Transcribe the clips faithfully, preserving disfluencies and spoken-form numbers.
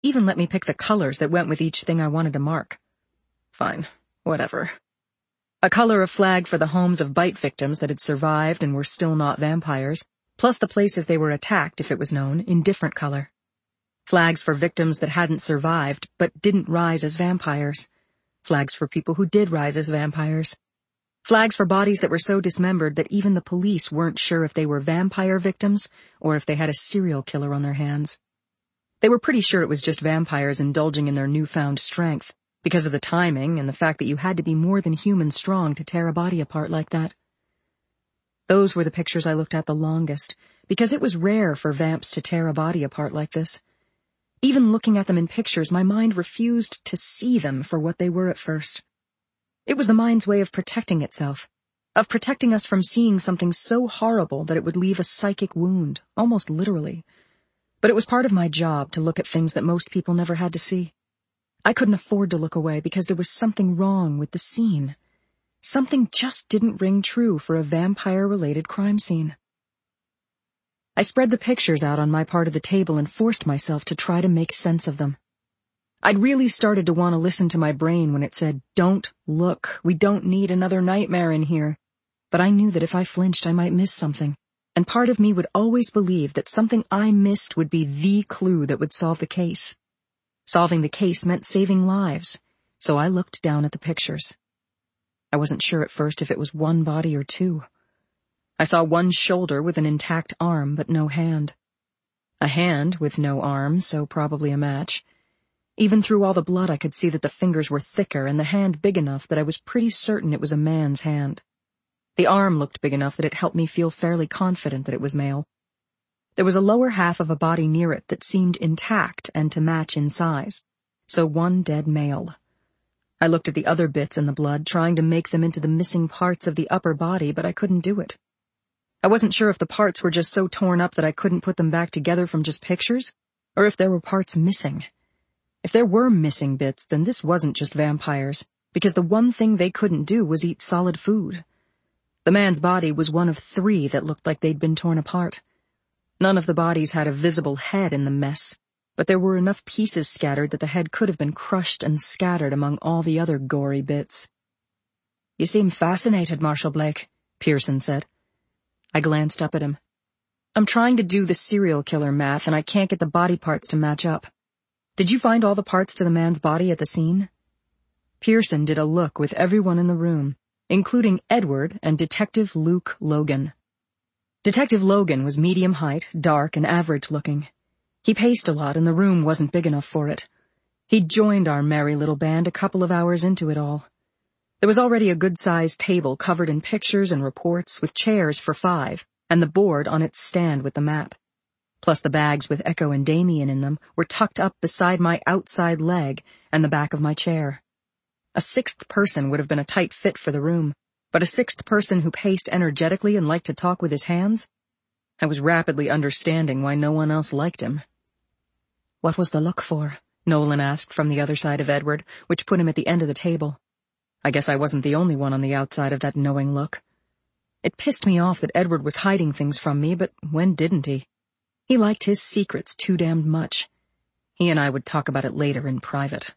Even let me pick the colors that went with each thing I wanted to mark. Fine, whatever. A color of flag for the homes of bite victims that had survived and were still not vampires, plus the places they were attacked, if it was known, in different color. Flags for victims that hadn't survived, but didn't rise as vampires. Flags for people who did rise as vampires. Flags for bodies that were so dismembered that even the police weren't sure if they were vampire victims or if they had a serial killer on their hands. They were pretty sure it was just vampires indulging in their newfound strength, because of the timing and the fact that you had to be more than human strong to tear a body apart like that. Those were the pictures I looked at the longest, because it was rare for vamps to tear a body apart like this. Even looking at them in pictures, my mind refused to see them for what they were at first. It was the mind's way of protecting itself, of protecting us from seeing something so horrible that it would leave a psychic wound, almost literally. But it was part of my job to look at things that most people never had to see. I couldn't afford to look away because there was something wrong with the scene. Something just didn't ring true for a vampire-related crime scene. I spread the pictures out on my part of the table and forced myself to try to make sense of them. I'd really started to want to listen to my brain when it said, "Don't look, we don't need another nightmare in here." But I knew that if I flinched I might miss something, and part of me would always believe that something I missed would be the clue that would solve the case. Solving the case meant saving lives, so I looked down at the pictures. I wasn't sure at first if it was one body or two. I saw one shoulder with an intact arm, but no hand. A hand with no arm, so probably a match. Even through all the blood I could see that the fingers were thicker and the hand big enough that I was pretty certain it was a man's hand. The arm looked big enough that it helped me feel fairly confident that it was male. There was a lower half of a body near it that seemed intact and to match in size, so one dead male. I looked at the other bits in the blood, trying to make them into the missing parts of the upper body, but I couldn't do it. I wasn't sure if the parts were just so torn up that I couldn't put them back together from just pictures, or if there were parts missing. If there were missing bits, then this wasn't just vampires, because the one thing they couldn't do was eat solid food. The man's body was one of three that looked like they'd been torn apart. None of the bodies had a visible head in the mess, but there were enough pieces scattered that the head could have been crushed and scattered among all the other gory bits. "You seem fascinated, Marshal Blake," Pearson said. I glanced up at him. "I'm trying to do the serial killer math, and I can't get the body parts to match up. Did you find all the parts to the man's body at the scene?" Pearson did a look with everyone in the room, including Edward and Detective Luke Logan. Detective Logan was medium height, dark, and average-looking. He paced a lot, and the room wasn't big enough for it. He'd joined our merry little band a couple of hours into it all. There was already a good-sized table covered in pictures and reports, with chairs for five, and the board on its stand with the map. Plus the bags with Echo and Damien in them were tucked up beside my outside leg and the back of my chair. A sixth person would have been a tight fit for the room, but a sixth person who paced energetically and liked to talk with his hands? I was rapidly understanding why no one else liked him. "What was the look for?" Nolan asked from the other side of Edward, which put him at the end of the table. I guess I wasn't the only one on the outside of that knowing look. It pissed me off that Edward was hiding things from me, but when didn't he? He liked his secrets too damned much. He and I would talk about it later in private.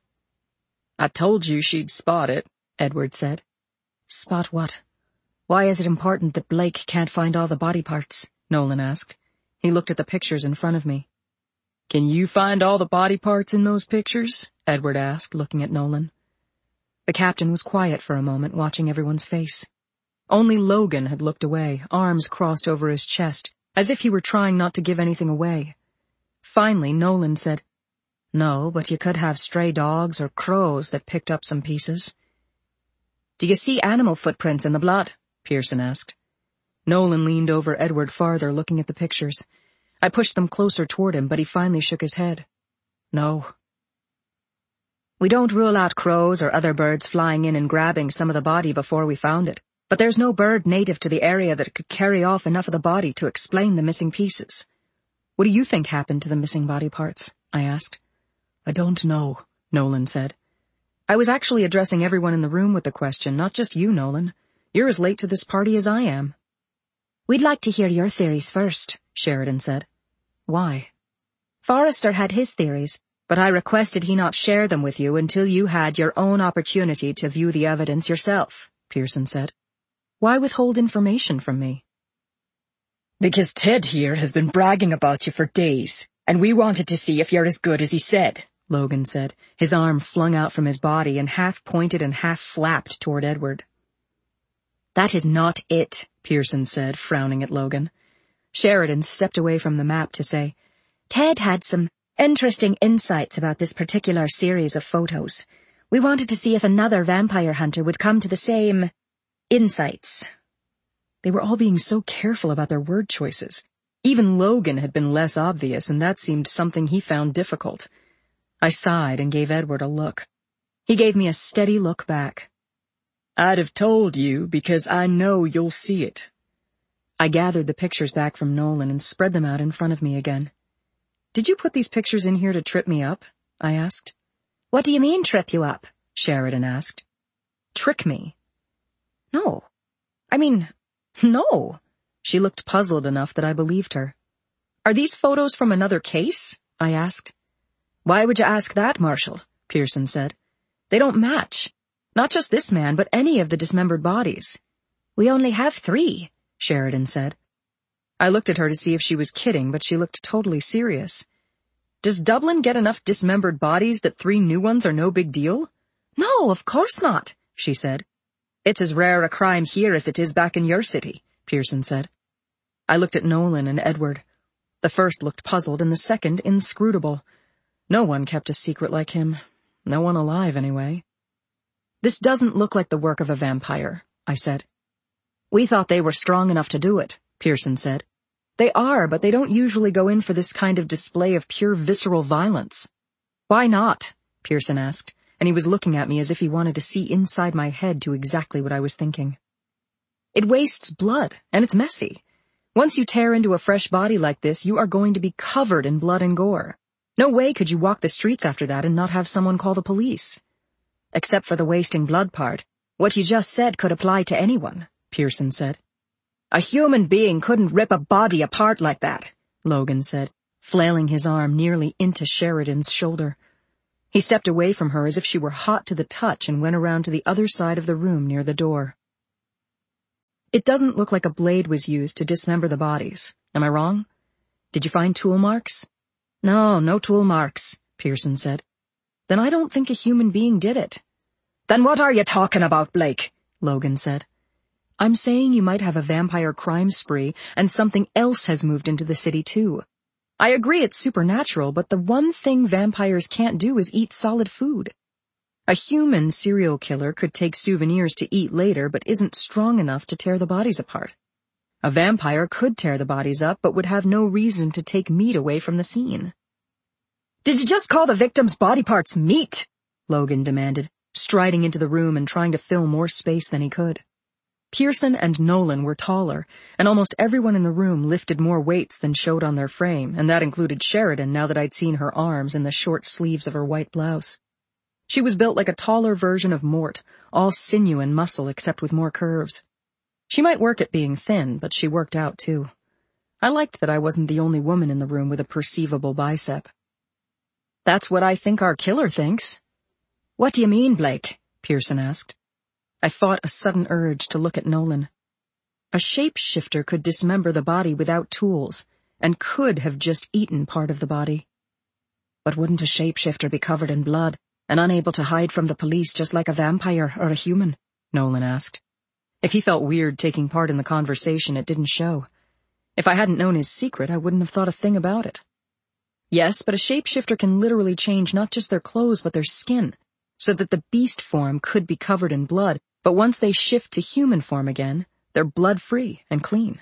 "I told you she'd spot it," Edward said. "Spot what? Why is it important that Blake can't find all the body parts?" Nolan asked. He looked at the pictures in front of me. "Can you find all the body parts in those pictures?" Edward asked, looking at Nolan. The captain was quiet for a moment, watching everyone's face. Only Logan had looked away, arms crossed over his chest, as if he were trying not to give anything away. Finally, Nolan said, "No, but you could have stray dogs or crows that picked up some pieces." "Do you see animal footprints in the blood?" Pearson asked. Nolan leaned over Edward farther, looking at the pictures. I pushed them closer toward him, but he finally shook his head. "No." "We don't rule out crows or other birds flying in and grabbing some of the body before we found it, but there's no bird native to the area that could carry off enough of the body to explain the missing pieces." "What do you think happened to the missing body parts?" I asked. "I don't know," Nolan said. I was actually addressing everyone in the room with the question, not just you, Nolan. You're as late to this party as I am. "We'd like to hear your theories first," Sheridan said. "Why?" "Forrester had his theories, but I requested he not share them with you until you had your own opportunity to view the evidence yourself, Pearson said. Why withhold information from me? Because Ted here has been bragging about you for days, and we wanted to see if you're as good as he said, Logan said, his arm flung out from his body and half pointed and half flapped toward Edward. That is not it, Pearson said, frowning at Logan. Sheridan stepped away from the map to say, Ted had some interesting insights about this particular series of photos. We wanted to see if another vampire hunter would come to the same insights. They were all being so careful about their word choices. Even Logan had been less obvious, and that seemed something he found difficult. I sighed and gave Edward a look. He gave me a steady look back. I'd have told you because I know you'll see it. I gathered the pictures back from Nolan and spread them out in front of me again. Did you put these pictures in here to trip me up? I asked. What do you mean, trip you up? Sheridan asked. Trick me. No. I mean, no. She looked puzzled enough that I believed her. Are these photos from another case? I asked. Why would you ask that, Marshall? Pearson said. They don't match. Not just this man, but any of the dismembered bodies. We only have three, Sheridan said. I looked at her to see if she was kidding, but she looked totally serious. Does Dublin get enough dismembered bodies that three new ones are no big deal? No, of course not, she said. It's as rare a crime here as it is back in your city, Pearson said. I looked at Nolan and Edward. The first looked puzzled and the second inscrutable. No one kept a secret like him. No one alive, anyway. This doesn't look like the work of a vampire, I said. We thought they were strong enough to do it, Pearson said. They are, but they don't usually go in for this kind of display of pure visceral violence. Why not? Pearson asked, and he was looking at me as if he wanted to see inside my head to exactly what I was thinking. It wastes blood, and it's messy. Once you tear into a fresh body like this, you are going to be covered in blood and gore. No way could you walk the streets after that and not have someone call the police. Except for the wasting blood part. What you just said could apply to anyone, Pearson said. A human being couldn't rip a body apart like that, Logan said, flailing his arm nearly into Sheridan's shoulder. He stepped away from her as if she were hot to the touch and went around to the other side of the room near the door. It doesn't look like a blade was used to dismember the bodies. Am I wrong? Did you find tool marks? No, no tool marks, Pearson said. Then I don't think a human being did it. Then what are you talking about, Blake? Logan said. I'm saying you might have a vampire crime spree and something else has moved into the city too. I agree it's supernatural, but the one thing vampires can't do is eat solid food. A human serial killer could take souvenirs to eat later but isn't strong enough to tear the bodies apart. A vampire could tear the bodies up but would have no reason to take meat away from the scene. Did you just call the victim's body parts meat? Logan demanded, striding into the room and trying to fill more space than he could. Pearson and Nolan were taller, and almost everyone in the room lifted more weights than showed on their frame, and that included Sheridan now that I'd seen her arms and the short sleeves of her white blouse. She was built like a taller version of Mort, all sinew and muscle except with more curves. She might work at being thin, but she worked out too. I liked that I wasn't the only woman in the room with a perceivable bicep. That's what I think our killer thinks. What do you mean, Blake? Pearson asked. I fought a sudden urge to look at Nolan. A shapeshifter could dismember the body without tools, and could have just eaten part of the body. But wouldn't a shapeshifter be covered in blood, and unable to hide from the police just like a vampire or a human? Nolan asked. If he felt weird taking part in the conversation, it didn't show. If I hadn't known his secret, I wouldn't have thought a thing about it. Yes, but a shapeshifter can literally change not just their clothes but their skin, so that the beast form could be covered in blood, but once they shift to human form again, they're blood-free and clean.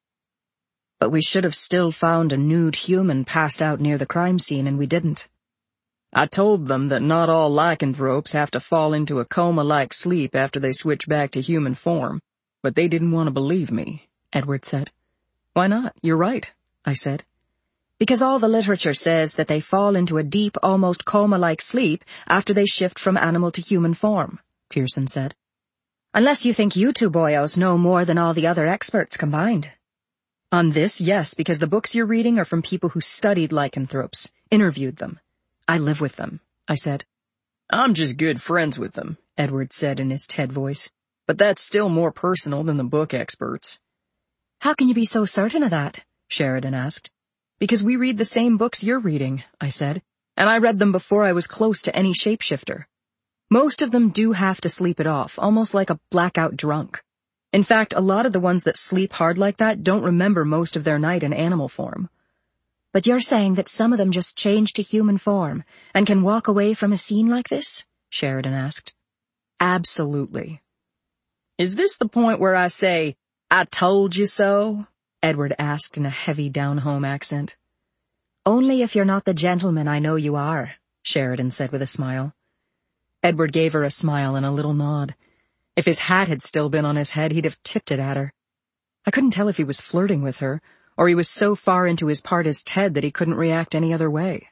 But we should have still found a nude human passed out near the crime scene, and we didn't. I told them that not all lycanthropes have to fall into a coma-like sleep after they switch back to human form, but they didn't want to believe me, Edward said. Why not? You're right, I said. Because all the literature says that they fall into a deep, almost coma-like sleep after they shift from animal to human form, Pearson said. Unless you think you two boyos know more than all the other experts combined. On this, yes, because the books you're reading are from people who studied lycanthropes, interviewed them. I live with them, I said. I'm just good friends with them, Edward said in his Ted voice. But that's still more personal than the book experts. How can you be so certain of that? Sheridan asked. Because we read the same books you're reading, I said, and I read them before I was close to any shapeshifter. Most of them do have to sleep it off, almost like a blackout drunk. In fact, a lot of the ones that sleep hard like that don't remember most of their night in animal form. But you're saying that some of them just change to human form and can walk away from a scene like this? Sheridan asked. Absolutely. Is this the point where I say, I told you so? Edward asked in a heavy down-home accent. Only if you're not the gentleman I know you are, Sheridan said with a smile. Edward gave her a smile and a little nod. If his hat had still been on his head, he'd have tipped it at her. I couldn't tell if he was flirting with her, or he was so far into his part as Ted that he couldn't react any other way.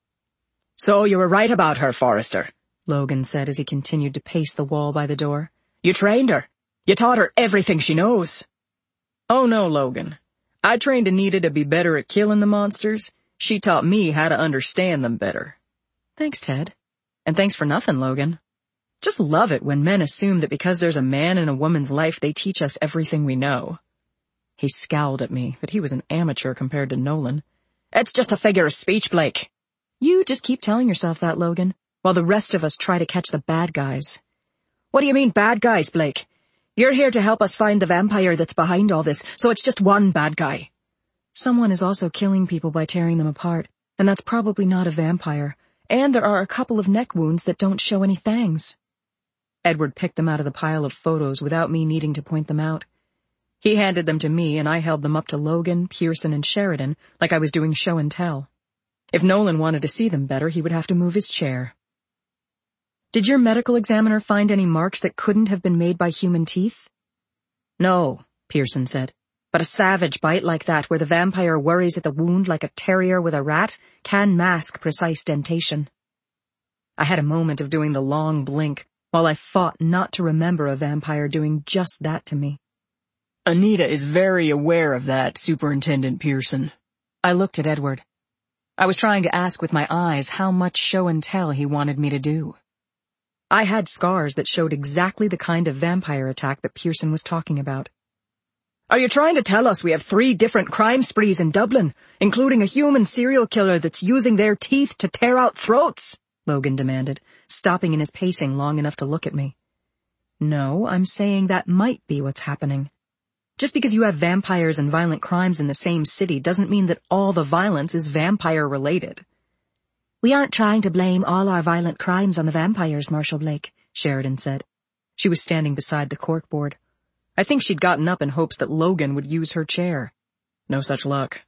So you were right about her, Forrester, Logan said as he continued to pace the wall by the door. You trained her. You taught her everything she knows. Oh no, Logan. I trained Anita to be better at killing the monsters. She taught me how to understand them better. Thanks, Ted. And thanks for nothing, Logan. Just love it when men assume that because there's a man in a woman's life, they teach us everything we know. He scowled at me, but he was an amateur compared to Nolan. It's just a figure of speech, Blake. You just keep telling yourself that, Logan, while the rest of us try to catch the bad guys. What do you mean, bad guys, Blake? You're here to help us find the vampire that's behind all this, so it's just one bad guy. Someone is also killing people by tearing them apart, and that's probably not a vampire. And there are a couple of neck wounds that don't show any fangs. Edward picked them out of the pile of photos without me needing to point them out. He handed them to me, and I held them up to Logan, Pearson, and Sheridan like I was doing show and tell. If Nolan wanted to see them better, he would have to move his chair. Did your medical examiner find any marks that couldn't have been made by human teeth? No, Pearson said. But a savage bite like that, where the vampire worries at the wound like a terrier with a rat, can mask precise dentation. I had a moment of doing the long blink, while I fought not to remember a vampire doing just that to me. Anita is very aware of that, Superintendent Pearson. I looked at Edward. I was trying to ask with my eyes how much show and tell he wanted me to do. I had scars that showed exactly the kind of vampire attack that Pearson was talking about. Are you trying to tell us we have three different crime sprees in Dublin, including a human serial killer that's using their teeth to tear out throats? Logan demanded, stopping in his pacing long enough to look at me. No, I'm saying that might be what's happening. Just because you have vampires and violent crimes in the same city doesn't mean that all the violence is vampire-related. We aren't trying to blame all our violent crimes on the vampires, Marshal Blake, Sheridan said. She was standing beside the corkboard. I think she'd gotten up in hopes that Logan would use her chair. No such luck.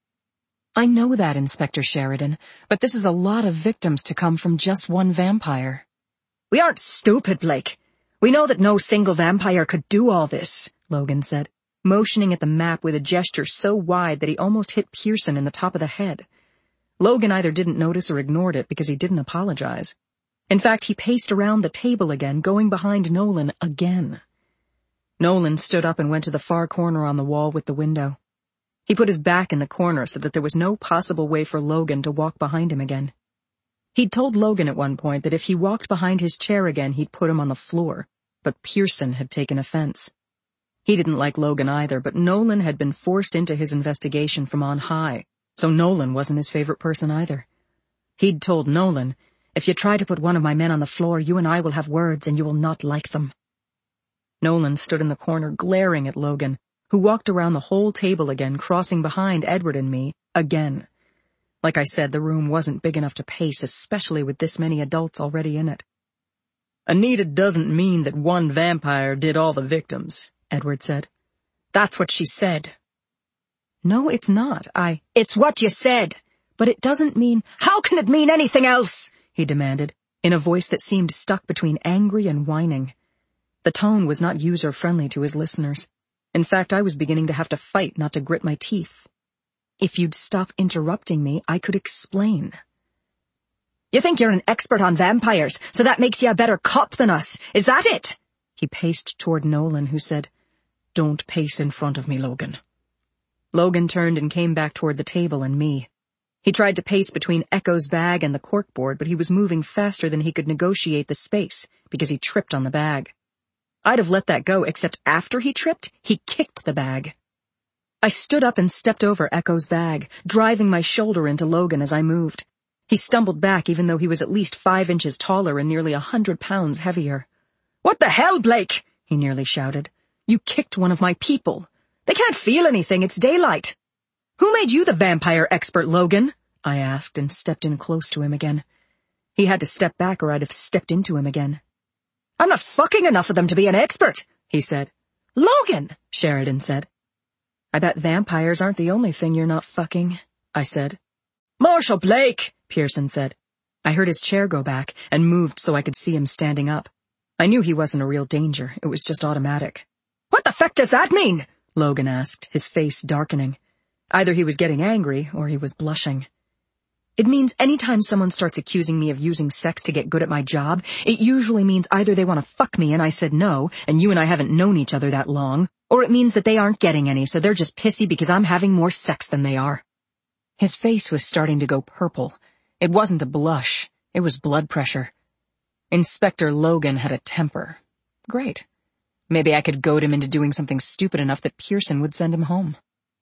I know that, Inspector Sheridan, but this is a lot of victims to come from just one vampire. We aren't stupid, Blake. We know that no single vampire could do all this, Logan said, motioning at the map with a gesture so wide that he almost hit Pearson in the top of the head. Logan either didn't notice or ignored it because he didn't apologize. In fact, he paced around the table again, going behind Nolan again. Nolan stood up and went to the far corner on the wall with the window. He put his back in the corner so that there was no possible way for Logan to walk behind him again. He'd told Logan at one point that if he walked behind his chair again, he'd put him on the floor, but Pearson had taken offense. He didn't like Logan either, but Nolan had been forced into his investigation from on high, so Nolan wasn't his favorite person either. He'd told Nolan, if you try to put one of my men on the floor, you and I will have words and you will not like them. Nolan stood in the corner glaring at Logan, who walked around the whole table again, crossing behind Edward and me, again. Like I said, the room wasn't big enough to pace, especially with this many adults already in it. Anita doesn't mean that one vampire did all the victims, Edward said. That's what she said. No, it's not. I... It's what you said. But it doesn't mean... How can it mean anything else? He demanded, in a voice that seemed stuck between angry and whining. The tone was not user-friendly to his listeners. In fact, I was beginning to have to fight not to grit my teeth. If you'd stop interrupting me, I could explain. You think you're an expert on vampires, so that makes you a better cop than us. Is that it? He paced toward Nolan, who said, Don't pace in front of me, Logan. Logan turned and came back toward the table and me. He tried to pace between Echo's bag and the corkboard, but he was moving faster than he could negotiate the space because he tripped on the bag. I'd have let that go, except after he tripped, he kicked the bag. I stood up and stepped over Echo's bag, driving my shoulder into Logan as I moved. He stumbled back even though he was at least five inches taller and nearly a hundred pounds heavier. "What the hell, Blake?" he nearly shouted. "You kicked one of my people. They can't feel anything, it's daylight." "Who made you the vampire expert, Logan?" I asked and stepped in close to him again. He had to step back or I'd have stepped into him again. "I'm not fucking enough of them to be an expert," he said. "Logan," Sheridan said. "I bet vampires aren't the only thing you're not fucking," I said. "Marshal Blake," Pearson said. I heard his chair go back and moved so I could see him standing up. I knew he wasn't a real danger. It was just automatic. "What the fuck does that mean?" Logan asked, his face darkening. Either he was getting angry or he was blushing. "It means anytime someone starts accusing me of using sex to get good at my job, it usually means either they want to fuck me and I said no, and you and I haven't known each other that long, or it means that they aren't getting any, so they're just pissy because I'm having more sex than they are." His face was starting to go purple. It wasn't a blush. It was blood pressure. Inspector Logan had a temper. Great. Maybe I could goad him into doing something stupid enough that Pearson would send him home.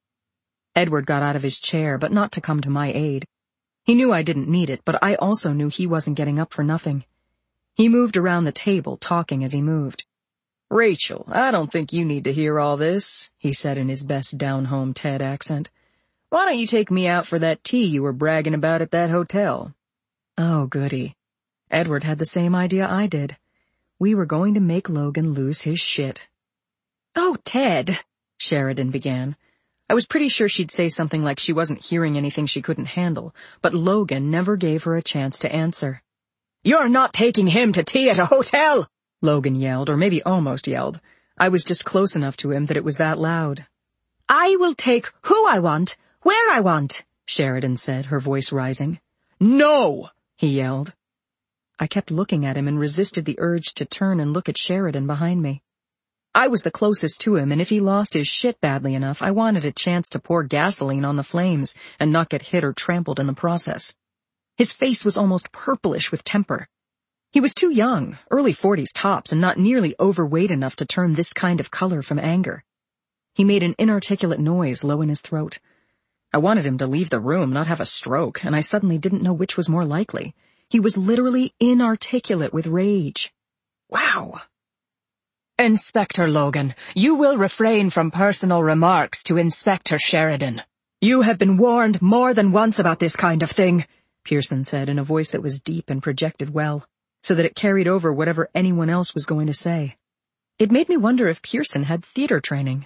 Edward got out of his chair, but not to come to my aid. He knew I didn't need it, but I also knew he wasn't getting up for nothing. He moved around the table, talking as he moved. "Rachel, I don't think you need to hear all this," he said in his best down-home Ted accent. "Why don't you take me out for that tea you were bragging about at that hotel?" Oh, goody. Edward had the same idea I did. We were going to make Logan lose his shit. "Oh, Ted," Sheridan began. I was pretty sure she'd say something like she wasn't hearing anything she couldn't handle, but Logan never gave her a chance to answer. "You're not taking him to tea at a hotel!" Logan yelled, or maybe almost yelled. I was just close enough to him that it was that loud. "I will take who I want, where I want," Sheridan said, her voice rising. "No!" he yelled. I kept looking at him and resisted the urge to turn and look at Sheridan behind me. I was the closest to him, and if he lost his shit badly enough, I wanted a chance to pour gasoline on the flames and not get hit or trampled in the process. His face was almost purplish with temper. He was too young, early forties tops, and not nearly overweight enough to turn this kind of color from anger. He made an inarticulate noise low in his throat. I wanted him to leave the room, not have a stroke, and I suddenly didn't know which was more likely. He was literally inarticulate with rage. Wow. "Inspector Logan, you will refrain from personal remarks to Inspector Sheridan. You have been warned more than once about this kind of thing," Pearson said in a voice that was deep and projected well, so that it carried over whatever anyone else was going to say. It made me wonder if Pearson had theater training.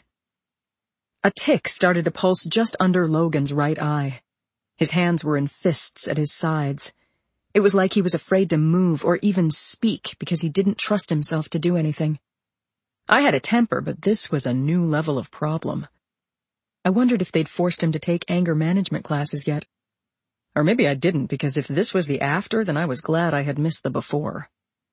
A tick started to pulse just under Logan's right eye. His hands were in fists at his sides. It was like he was afraid to move or even speak because he didn't trust himself to do anything. I had a temper, but this was a new level of problem. I wondered if they'd forced him to take anger management classes yet. Or maybe I didn't, because if this was the after, then I was glad I had missed the before.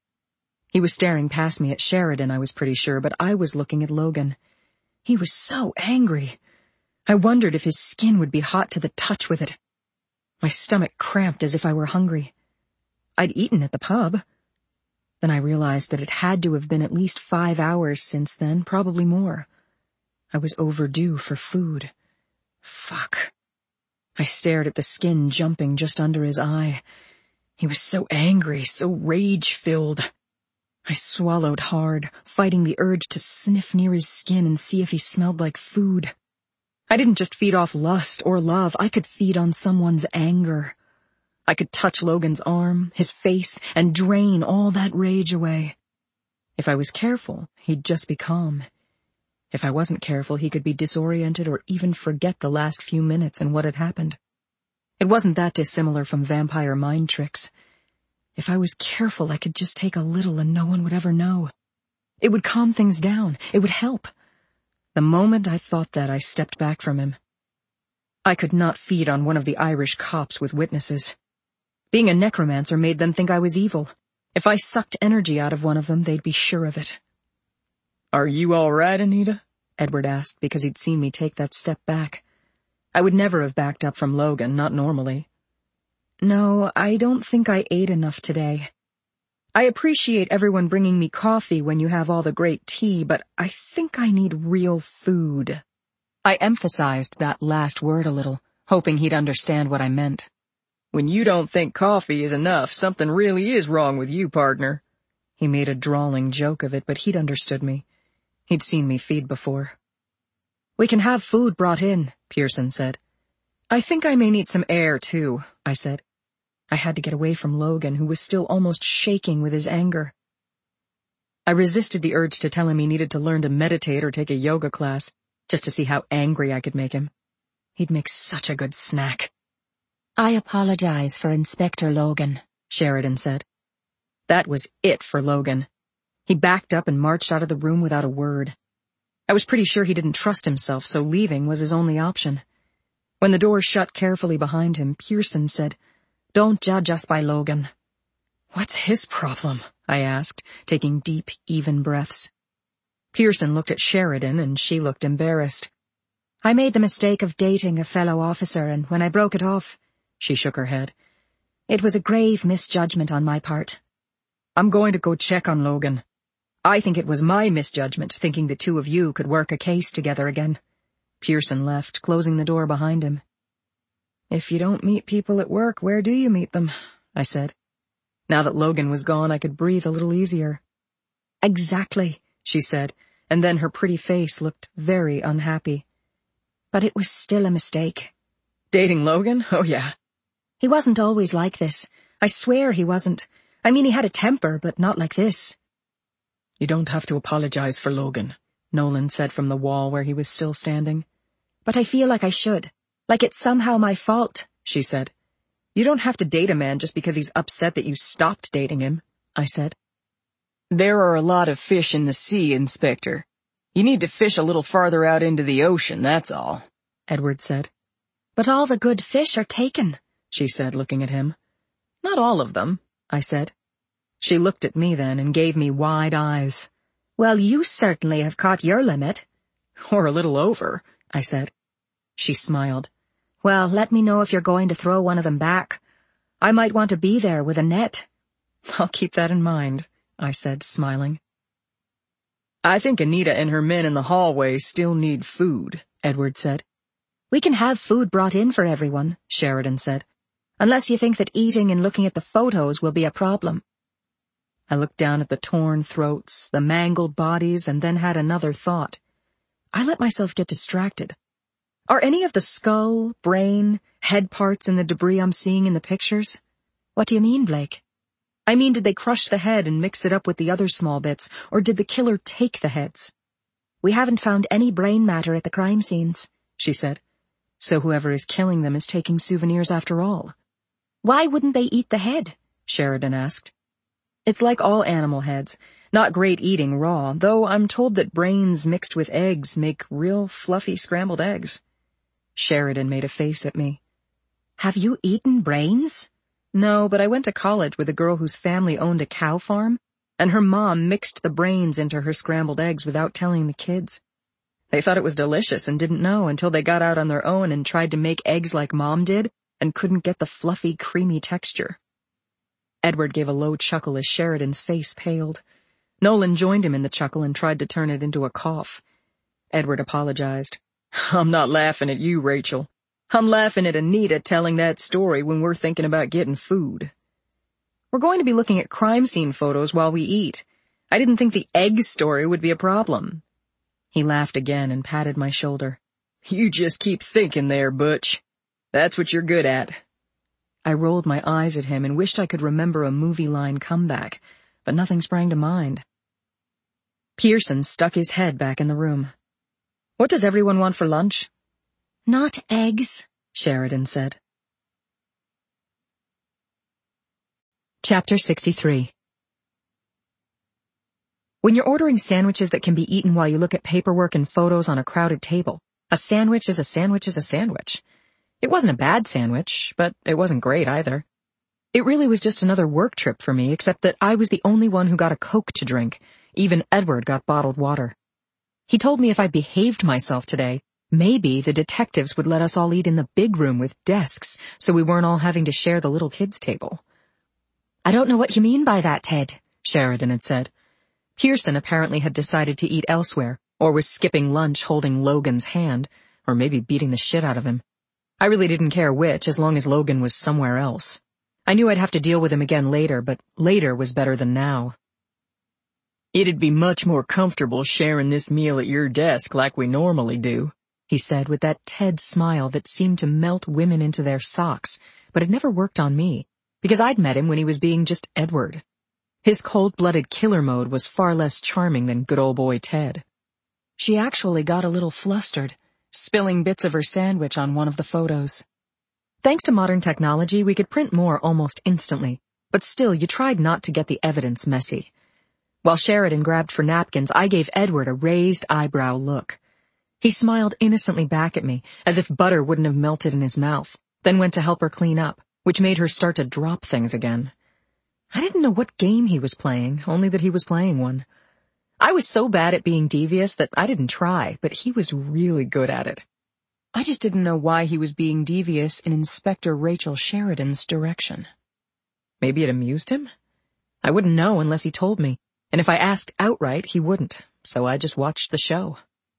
He was staring past me at Sheridan, I was pretty sure, but I was looking at Logan. He was so angry. I wondered if his skin would be hot to the touch with it. My stomach cramped as if I were hungry. I'd eaten at the pub. Then I realized that it had to have been at least five hours since then, probably more. I was overdue for food. Fuck. I stared at the skin jumping just under his eye. He was so angry, so rage-filled. I swallowed hard, fighting the urge to sniff near his skin and see if he smelled like food. I didn't just feed off lust or love, I could feed on someone's anger. I could touch Logan's arm, his face, and drain all that rage away. If I was careful, he'd just be calm. If I wasn't careful, he could be disoriented or even forget the last few minutes and what had happened. It wasn't that dissimilar from vampire mind tricks. If I was careful, I could just take a little and no one would ever know. It would calm things down. It would help. The moment I thought that, I stepped back from him. I could not feed on one of the Irish cops with witnesses. Being a necromancer made them think I was evil. If I sucked energy out of one of them, they'd be sure of it. "Are you all right, Anita?" Edward asked because he'd seen me take that step back. I would never have backed up from Logan, not normally. No, I don't think I ate enough today. I appreciate everyone bringing me coffee when you have all the great tea, but I think I need real food. I emphasized that last word a little, hoping he'd understand what I meant. When you don't think coffee is enough, something really is wrong with you, partner. He made a drawling joke of it, but he'd understood me. He'd seen me feed before. We can have food brought in, Pearson said. I think I may need some air, too, I said. I had to get away from Logan, who was still almost shaking with his anger. I resisted the urge to tell him he needed to learn to meditate or take a yoga class, just to see how angry I could make him. He'd make such a good snack. I apologize for Inspector Logan, Sheridan said. That was it for Logan. He backed up and marched out of the room without a word. I was pretty sure he didn't trust himself, so leaving was his only option. When the door shut carefully behind him, Pearson said, Don't judge us by Logan. What's his problem? I asked, taking deep, even breaths. Pearson looked at Sheridan, and she looked embarrassed. I made the mistake of dating a fellow officer, and when I broke it off, she shook her head. It was a grave misjudgment on my part. I'm going to go check on Logan. I think it was my misjudgment, thinking the two of you could work a case together again. Pearson left, closing the door behind him. If you don't meet people at work, where do you meet them? I said. Now that Logan was gone, I could breathe a little easier. Exactly, she said, and then her pretty face looked very unhappy. But it was still a mistake. Dating Logan? Oh, yeah. He wasn't always like this. I swear he wasn't. I mean, he had a temper, but not like this. You don't have to apologize for Logan, Nolan said from the wall where he was still standing. But I feel like I should. Like it's somehow my fault, she said. You don't have to date a man just because he's upset that you stopped dating him, I said. There are a lot of fish in the sea, Inspector. You need to fish a little farther out into the ocean, that's all, Edward said. But all the good fish are taken, she said, looking at him. Not all of them, I said. She looked at me then and gave me wide eyes. Well, you certainly have caught your limit. Or a little over, I said. She smiled. Well, let me know if you're going to throw one of them back. I might want to be there with a net. I'll keep that in mind, I said, smiling. I think Anita and her men in the hallway still need food, Edward said. We can have food brought in for everyone, Sheridan said. Unless you think that eating and looking at the photos will be a problem. I looked down at the torn throats, the mangled bodies, and then had another thought. I let myself get distracted. Are any of the skull, brain, head parts in the debris I'm seeing in the pictures? What do you mean, Blake? I mean, did they crush the head and mix it up with the other small bits, or did the killer take the heads? We haven't found any brain matter at the crime scenes, she said. So whoever is killing them is taking souvenirs after all. Why wouldn't they eat the head? Sheridan asked. It's like all animal heads, not great eating raw, though I'm told that brains mixed with eggs make real fluffy scrambled eggs. Sheridan made a face at me. Have you eaten brains? No, but I went to college with a girl whose family owned a cow farm, and her mom mixed the brains into her scrambled eggs without telling the kids. They thought it was delicious and didn't know until they got out on their own and tried to make eggs like Mom did and couldn't get the fluffy, creamy texture. Edward gave a low chuckle as Sheridan's face paled. Nolan joined him in the chuckle and tried to turn it into a cough. Edward apologized. I'm not laughing at you, Rachel. I'm laughing at Anita telling that story when we're thinking about getting food. We're going to be looking at crime scene photos while we eat. I didn't think the egg story would be a problem. He laughed again and patted my shoulder. You just keep thinking there, Butch. That's what you're good at. I rolled my eyes at him and wished I could remember a movie line comeback, but nothing sprang to mind. Pearson stuck his head back in the room. What does everyone want for lunch? Not eggs, Sheridan said. Chapter sixty-three. When you're ordering sandwiches that can be eaten while you look at paperwork and photos on a crowded table, a sandwich is a sandwich is a sandwich. It wasn't a bad sandwich, but it wasn't great either. It really was just another work trip for me, except that I was the only one who got a Coke to drink. Even Edward got bottled water. He told me if I behaved myself today, Maybe the detectives would let us all eat in the big room with desks so we weren't all having to share the little kids' table. I don't know what you mean by that, Ted, Sheridan had said. Pearson apparently had decided to eat elsewhere, or was skipping lunch holding Logan's hand, or maybe beating the shit out of him. I really didn't care which, as long as Logan was somewhere else. I knew I'd have to deal with him again later, but later was better than now. It'd be much more comfortable sharing this meal at your desk like we normally do, he said with that Ted smile that seemed to melt women into their socks, but it never worked on me, because I'd met him when he was being just Edward. His cold-blooded killer mode was far less charming than good old boy Ted. She actually got a little flustered, spilling bits of her sandwich on one of the photos. Thanks to modern technology, we could print more almost instantly, but still you tried not to get the evidence messy. While Sheridan grabbed for napkins, I gave Edward a raised eyebrow look. He smiled innocently back at me, as if butter wouldn't have melted in his mouth, then went to help her clean up, which made her start to drop things again. I didn't know what game he was playing, only that he was playing one. I was so bad at being devious that I didn't try, but he was really good at it. I just didn't know why he was being devious in Inspector Rachel Sheridan's direction. Maybe it amused him? I wouldn't know unless he told me, and if I asked outright, he wouldn't, so I just watched the show.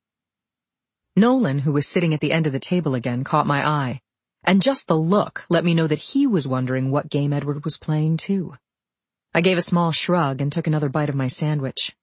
Nolan, who was sitting at the end of the table again, caught my eye, and just the look let me know that he was wondering what game Edward was playing too. I gave a small shrug and took another bite of my sandwich.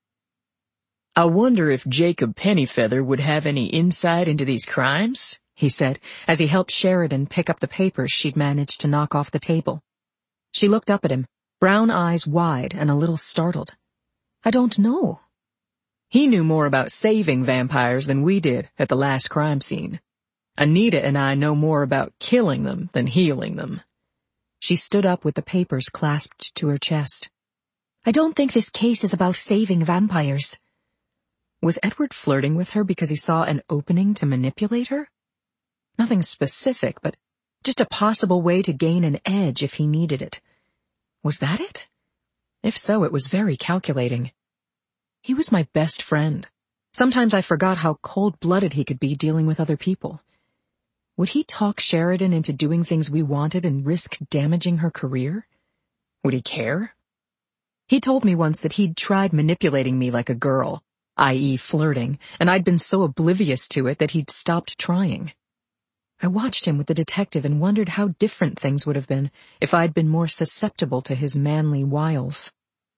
I wonder if Jacob Pennyfeather would have any insight into these crimes, he said, as he helped Sheridan pick up the papers she'd managed to knock off the table. She looked up at him, brown eyes wide and a little startled. I don't know. He knew more about saving vampires than we did at the last crime scene. Anita and I know more about killing them than healing them. She stood up with the papers clasped to her chest. I don't think this case is about saving vampires. Was Edward flirting with her because he saw an opening to manipulate her? Nothing specific, but just a possible way to gain an edge if he needed it. Was that it? If so, it was very calculating. He was my best friend. Sometimes I forgot how cold-blooded he could be dealing with other people. Would he talk Sheridan into doing things we wanted and risk damaging her career? Would he care? He told me once that he'd tried manipulating me like a girl, that is flirting, and I'd been so oblivious to it that he'd stopped trying. I watched him with the detective and wondered how different things would have been if I'd been more susceptible to his manly wiles.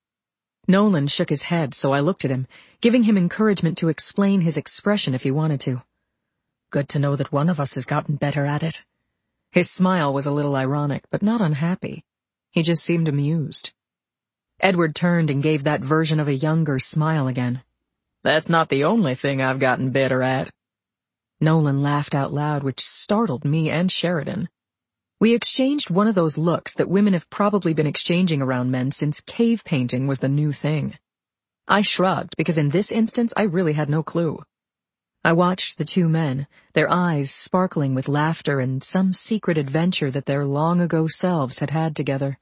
Nolan shook his head, so I looked at him, giving him encouragement to explain his expression if he wanted to. Good to know that one of us has gotten better at it. His smile was a little ironic, but not unhappy. He just seemed amused. Edward turned and gave that version of a younger smile again. That's not the only thing I've gotten better at. Nolan laughed out loud, which startled me and Sheridan. We exchanged one of those looks that women have probably been exchanging around men since cave painting was the new thing. I shrugged, because in this instance I really had no clue. I watched the two men, their eyes sparkling with laughter and some secret adventure that their long-ago selves had had together.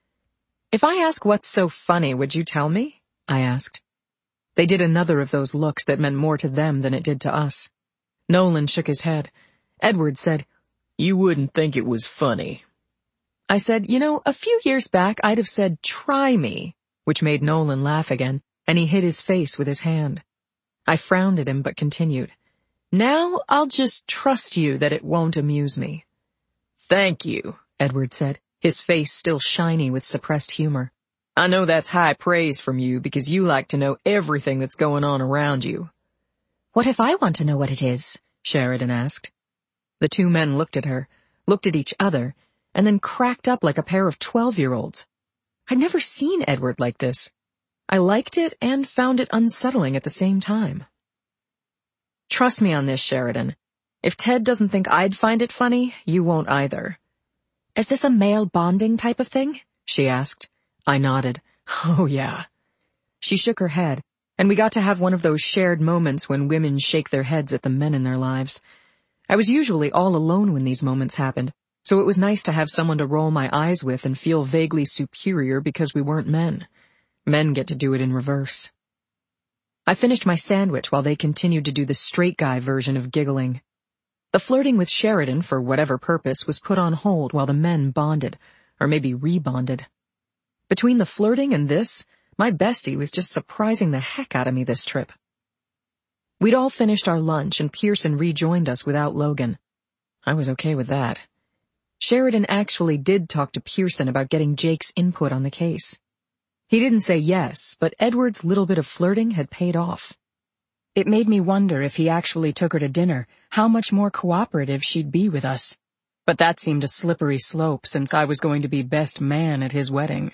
If I ask what's so funny, would you tell me? I asked. They did another of those looks that meant more to them than it did to us. Nolan shook his head. Edward said, You wouldn't think it was funny. I said, you know, a few years back I'd have said, try me, which made Nolan laugh again, and he hid his face with his hand. I frowned at him but continued. Now I'll just trust you that it won't amuse me. Thank you, Edward said, his face still shiny with suppressed humor. I know that's high praise from you because you like to know everything that's going on around you. What if I want to know what it is? Sheridan asked. The two men looked at her, looked at each other, and then cracked up like a pair of twelve-year-olds. I'd never seen Edward like this. I liked it and found it unsettling at the same time. Trust me on this, Sheridan. If Ted doesn't think I'd find it funny, you won't either. Is this a male bonding type of thing? She asked. I nodded. Oh, yeah. She shook her head, and we got to have one of those shared moments when women shake their heads at the men in their lives. I was usually all alone when these moments happened, so it was nice to have someone to roll my eyes with and feel vaguely superior because we weren't men. Men get to do it in reverse. I finished my sandwich while they continued to do the straight guy version of giggling. The flirting with Sheridan, for whatever purpose, was put on hold while the men bonded, or maybe rebonded. Between the flirting and this, my bestie was just surprising the heck out of me this trip. We'd all finished our lunch and Pearson rejoined us without Logan. I was okay with that. Sheridan actually did talk to Pearson about getting Jake's input on the case. He didn't say yes, but Edward's little bit of flirting had paid off. It made me wonder if he actually took her to dinner, how much more cooperative she'd be with us. But that seemed a slippery slope since I was going to be best man at his wedding.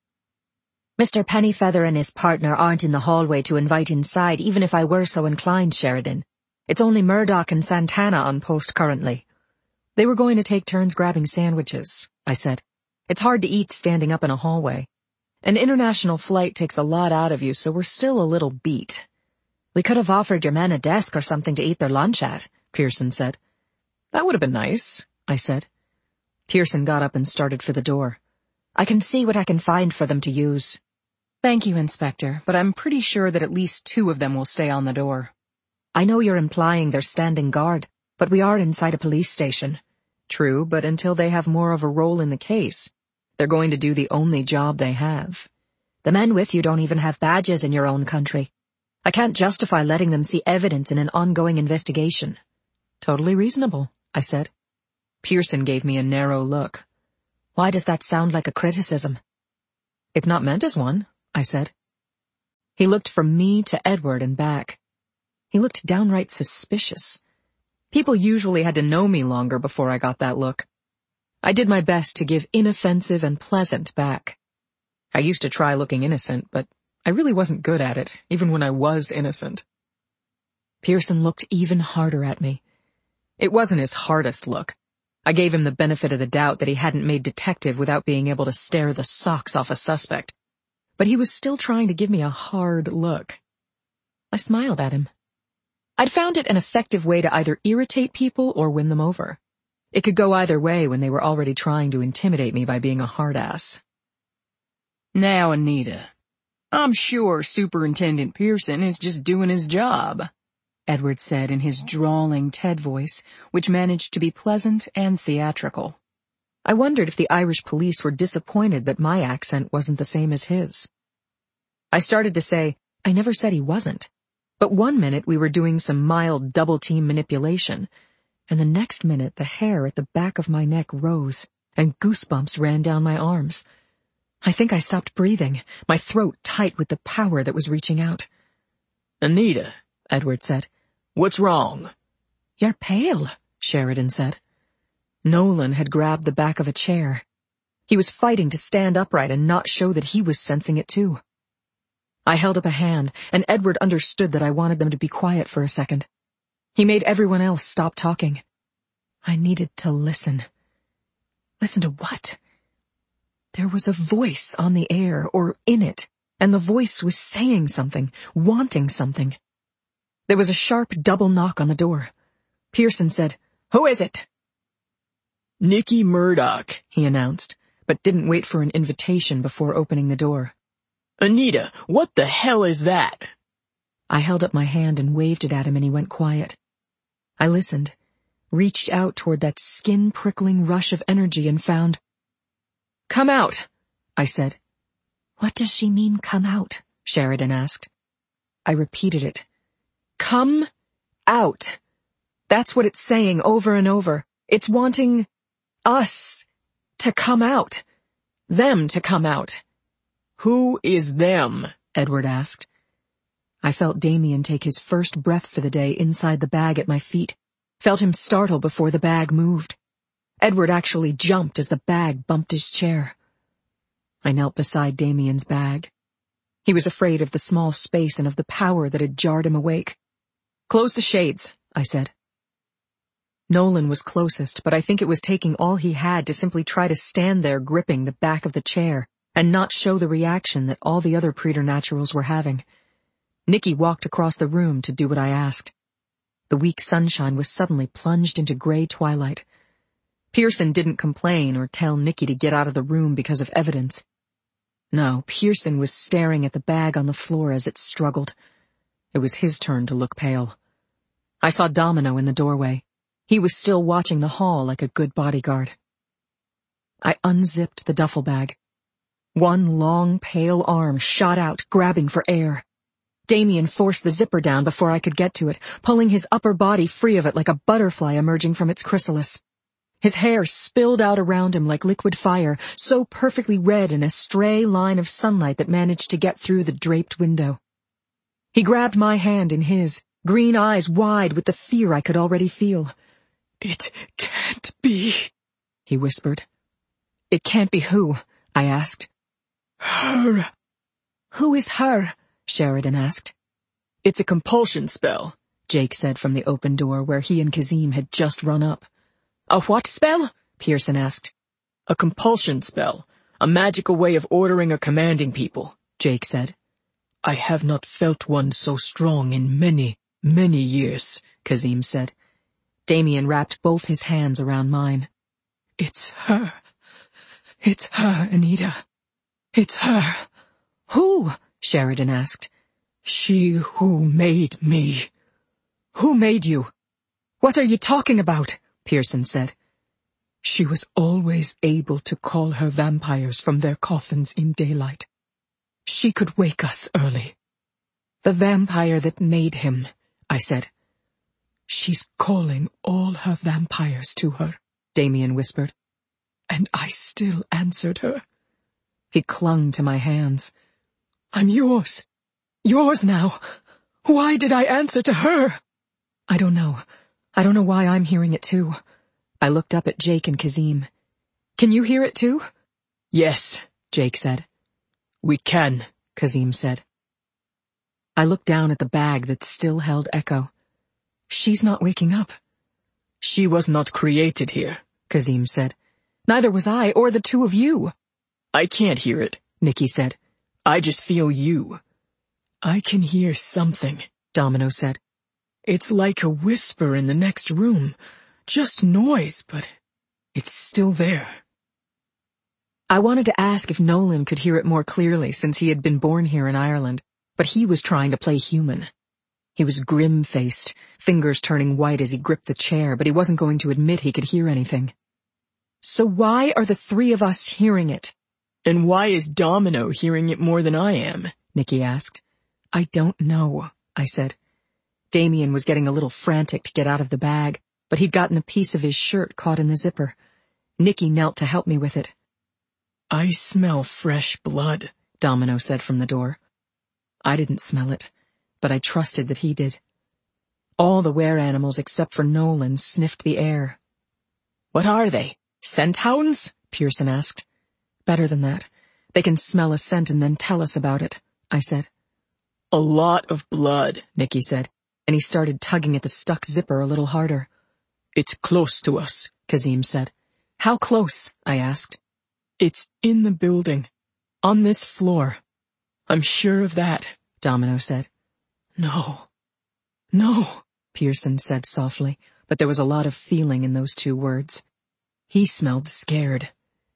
Mister Pennyfeather and his partner aren't in the hallway to invite inside, even if I were so inclined, Sheridan. It's only Murdoch and Santana on post currently. They were going to take turns grabbing sandwiches, I said. It's hard to eat standing up in a hallway. An international flight takes a lot out of you, so we're still a little beat. We could have offered your men a desk or something to eat their lunch at, Pearson said. That would have been nice, I said. Pearson got up and started for the door. I can see what I can find for them to use. Thank you, Inspector, but I'm pretty sure that at least two of them will stay on the door. I know you're implying they're standing guard, but we are inside a police station. True, but until they have more of a role in the case, they're going to do the only job they have. The men with you don't even have badges in your own country. I can't justify letting them see evidence in an ongoing investigation. Totally reasonable, I said. Pearson gave me a narrow look. Why does that sound like a criticism? It's not meant as one, I said. He looked from me to Edward and back. He looked downright suspicious. People usually had to know me longer before I got that look. I did my best to give inoffensive and pleasant back. I used to try looking innocent, but I really wasn't good at it, even when I was innocent. Pearson looked even harder at me. It wasn't his hardest look. I gave him the benefit of the doubt that he hadn't made detective without being able to stare the socks off a suspect. But he was still trying to give me a hard look. I smiled at him. I'd found it an effective way to either irritate people or win them over. It could go either way when they were already trying to intimidate me by being a hard ass. Now, Anita, I'm sure Superintendent Pearson is just doing his job, Edward said in his drawling Ted voice, which managed to be pleasant and theatrical. I wondered if the Irish police were disappointed that my accent wasn't the same as his. I started to say, I never said he wasn't. But one minute we were doing some mild double-team manipulation, and the next minute the hair at the back of my neck rose, and goosebumps ran down my arms. I think I stopped breathing, my throat tight with the power that was reaching out. Anita, Edward said, what's wrong? You're pale, Sheridan said. Nolan had grabbed the back of a chair. He was fighting to stand upright and not show that he was sensing it too. I held up a hand, and Edward understood that I wanted them to be quiet for a second. He made everyone else stop talking. I needed to listen. Listen to what? There was a voice on the air, or in it, and the voice was saying something, wanting something. There was a sharp double knock on the door. Pearson said, "Who is it?" Nicky Murdoch, he announced, but didn't wait for an invitation before opening the door. Anita, what the hell is that? I held up my hand and waved it at him and he went quiet. I listened, reached out toward that skin-prickling rush of energy and found... "Come out," I said. "What does she mean, come out?" Sheridan asked. I repeated it. Come out. That's what it's saying over and over. It's wanting us to come out. Them to come out. Who is them? Edward asked. I felt Damien take his first breath for the day inside the bag at my feet, felt him startle before the bag moved. Edward actually jumped as the bag bumped his chair. I knelt beside Damien's bag. He was afraid of the small space and of the power that had jarred him awake. "Close the shades," I said. Nolan was closest, but I think it was taking all he had to simply try to stand there gripping the back of the chair and not show the reaction that all the other preternaturals were having. Nicky walked across the room to do what I asked. The weak sunshine was suddenly plunged into gray twilight. Pearson didn't complain or tell Nicky to get out of the room because of evidence. No, Pearson was staring at the bag on the floor as it struggled. It was his turn to look pale. I saw Domino in the doorway. He was still watching the hall like a good bodyguard. I unzipped the duffel bag. One long, pale arm shot out, grabbing for air. Damien forced the zipper down before I could get to it, pulling his upper body free of it like a butterfly emerging from its chrysalis. His hair spilled out around him like liquid fire, so perfectly red in a stray line of sunlight that managed to get through the draped window. He grabbed my hand in his, green eyes wide with the fear I could already feel. "It can't be," he whispered. "It can't be who?" I asked. "Her." "Who is her?" Sheridan asked. "It's a compulsion spell," Jake said from the open door where he and Kazim had just run up. "A what spell?" Pearson asked. "A compulsion spell, a magical way of ordering or commanding people," Jake said. "I have not felt one so strong in many, many years," Kazim said. Damien wrapped both his hands around mine. "It's her. It's her, Anita. It's her." "Who?" Sheridan asked. "She who made me." "Who made you?" "What are you talking about?" Pearson said. "She was always able to call her vampires from their coffins in daylight. She could wake us early." "The vampire that made him," I said. "She's calling all her vampires to her," Damien whispered. "And I still answered her." He clung to my hands. "I'm yours. Yours now. Why did I answer to her?" "I don't know. I don't know why I'm hearing it too." I looked up at Jake and Kazim. "Can you hear it too?" "Yes," Jake said. "We can," Kazim said. I looked down at the bag that still held Echo. "She's not waking up." "She was not created here," Kazim said. "Neither was I, or the two of you." "I can't hear it," Nikki said. "I just feel you." "I can hear something," Domino said. "It's like a whisper in the next room. Just noise, but it's still there." I wanted to ask if Nolan could hear it more clearly since he had been born here in Ireland, but he was trying to play human. He was grim-faced, fingers turning white as he gripped the chair, but he wasn't going to admit he could hear anything. "So why are the three of us hearing it?" "And why is Domino hearing it more than I am?" Nikki asked. "I don't know," I said. Damien was getting a little frantic to get out of the bag, but he'd gotten a piece of his shirt caught in the zipper. Nikki knelt to help me with it. "I smell fresh blood," Domino said from the door. I didn't smell it, but I trusted that he did. All the were-animals except for Nolan sniffed the air. "What are they? Scent hounds?" Pearson asked. "Better than that. They can smell a scent and then tell us about it," I said. "A lot of blood," Nikki said, and he started tugging at the stuck zipper a little harder. "It's close to us," Kazim said. "How close?" I asked. "It's in the building. On this floor. I'm sure of that," Domino said. "No. No," Pearson said softly, but there was a lot of feeling in those two words. He smelled scared.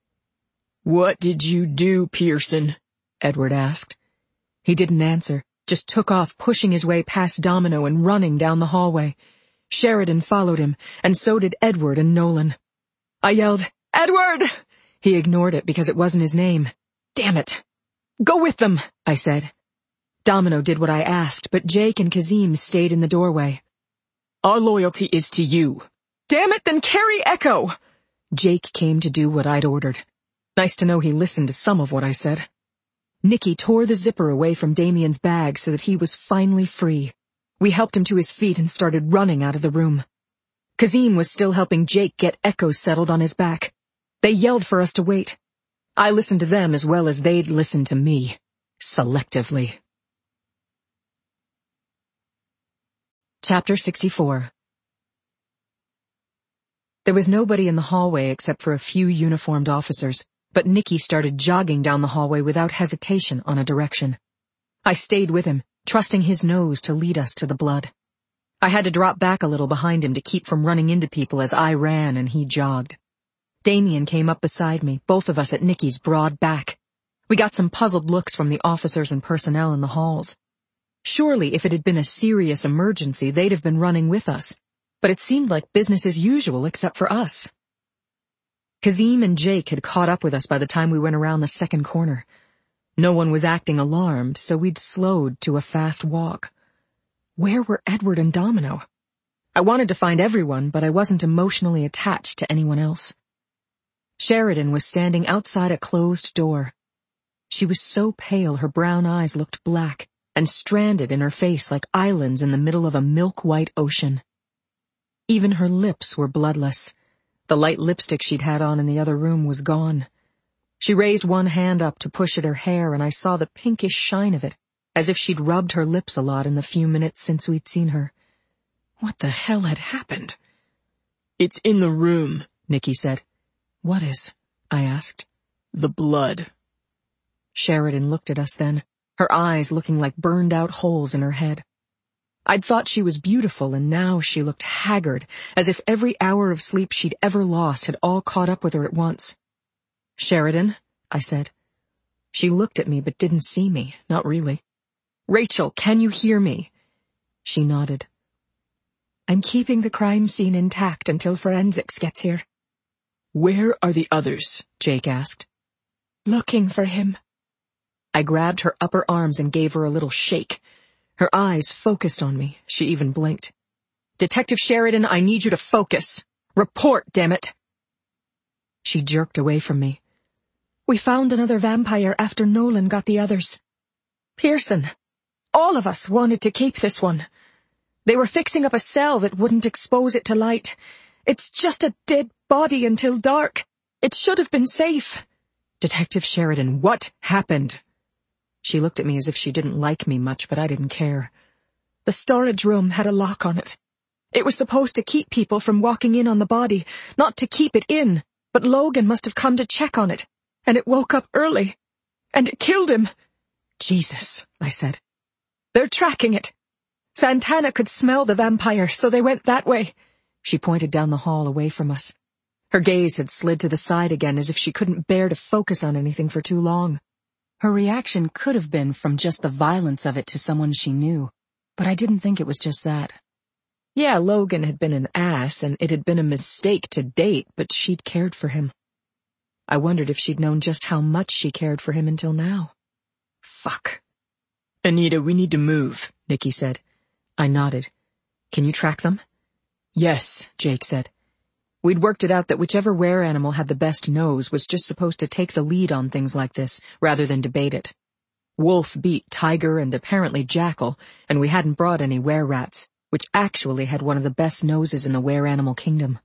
"What did you do, Pearson?" Edward asked. He didn't answer, just took off, pushing his way past Domino and running down the hallway. Sheridan followed him, and so did Edward and Nolan. I yelled, "Edward!" He ignored it because it wasn't his name. "Damn it!" "Go with them," I said. Domino did what I asked, but Jake and Kazim stayed in the doorway. "Our loyalty is to you." "Damn it, then carry Echo!" Jake came to do what I'd ordered. Nice to know he listened to some of what I said. Nikki tore the zipper away from Damien's bag so that he was finally free. We helped him to his feet and started running out of the room. Kazim was still helping Jake get Echo settled on his back. They yelled for us to wait. I listened to them as well as they'd listened to me. Selectively. Chapter sixty-four. There was nobody in the hallway except for a few uniformed officers, but Nikki started jogging down the hallway without hesitation on a direction. I stayed with him, trusting his nose to lead us to the blood. I had to drop back a little behind him to keep from running into people as I ran and he jogged. Damien came up beside me, both of us at Nikki's broad back. We got some puzzled looks from the officers and personnel in the halls. Surely if it had been a serious emergency, they'd have been running with us. But it seemed like business as usual except for us. Kazim and Jake had caught up with us by the time we went around the second corner. No one was acting alarmed, so we'd slowed to a fast walk. Where were Edward and Domino? I wanted to find everyone, but I wasn't emotionally attached to anyone else. Sheridan was standing outside a closed door. She was so pale her brown eyes looked black and stranded in her face like islands in the middle of a milk-white ocean. Even her lips were bloodless. The light lipstick she'd had on in the other room was gone. She raised one hand up to push at her hair, and I saw the pinkish shine of it, as if she'd rubbed her lips a lot in the few minutes since we'd seen her. What the hell had happened? "It's in the room," Nicky said. "What is?" I asked. "The blood." Sheridan looked at us then, her eyes looking like burned-out holes in her head. I'd thought she was beautiful, and now she looked haggard, as if every hour of sleep she'd ever lost had all caught up with her at once. "Sheridan," I said. She looked at me but didn't see me, not really. "Rachel, can you hear me?" She nodded. "I'm keeping the crime scene intact until forensics gets here." "Where are the others?" Jake asked. "Looking for him." I grabbed her upper arms and gave her a little shake. Her eyes focused on me. She even blinked. "Detective Sheridan, I need you to focus. Report, damn it." She jerked away from me. "We found another vampire after Nolan got the others. Pearson, all of us wanted to keep this one. They were fixing up a cell that wouldn't expose it to light. It's just a dead body until dark. It should have been safe." "Detective Sheridan, what happened?" She looked at me as if she didn't like me much, but I didn't care. "The storage room had a lock on it. It was supposed to keep people from walking in on the body, not to keep it in, but Logan must have come to check on it, and it woke up early, and it killed him." "Jesus," I said. "They're tracking it. Santana could smell the vampire, so they went that way." She pointed down the hall away from us. Her gaze had slid to the side again as if she couldn't bear to focus on anything for too long. Her reaction could have been from just the violence of it to someone she knew, but I didn't think it was just that. Yeah, Logan had been an ass, and it had been a mistake to date, but she'd cared for him. I wondered if she'd known just how much she cared for him until now. Fuck. "Anita, we need to move," Nicky said. I nodded. "Can you track them?" "Yes," Jake said. We'd worked it out that whichever were-animal had the best nose was just supposed to take the lead on things like this, rather than debate it. Wolf beat tiger and apparently jackal, and we hadn't brought any were-rats, which actually had one of the best noses in the were-animal kingdom.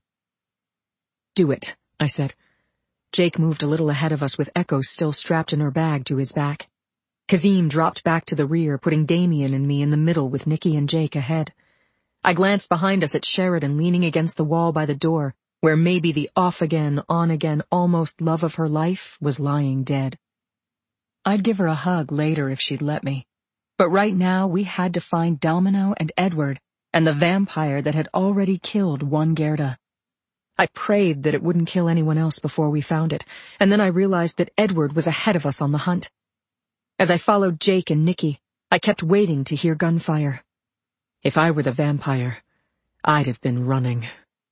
"Do it," I said. Jake moved a little ahead of us with Echo still strapped in her bag to his back. Kazim dropped back to the rear, putting Damien and me in the middle with Nicky and Jake ahead. I glanced behind us at Sheridan leaning against the wall by the door, where maybe the off-again, on-again, almost love of her life was lying dead. I'd give her a hug later if she'd let me. But right now we had to find Domino and Edward, and the vampire that had already killed one Gerda. I prayed that it wouldn't kill anyone else before we found it, and then I realized that Edward was ahead of us on the hunt. As I followed Jake and Nicky, I kept waiting to hear gunfire. If I were the vampire, I'd have been running.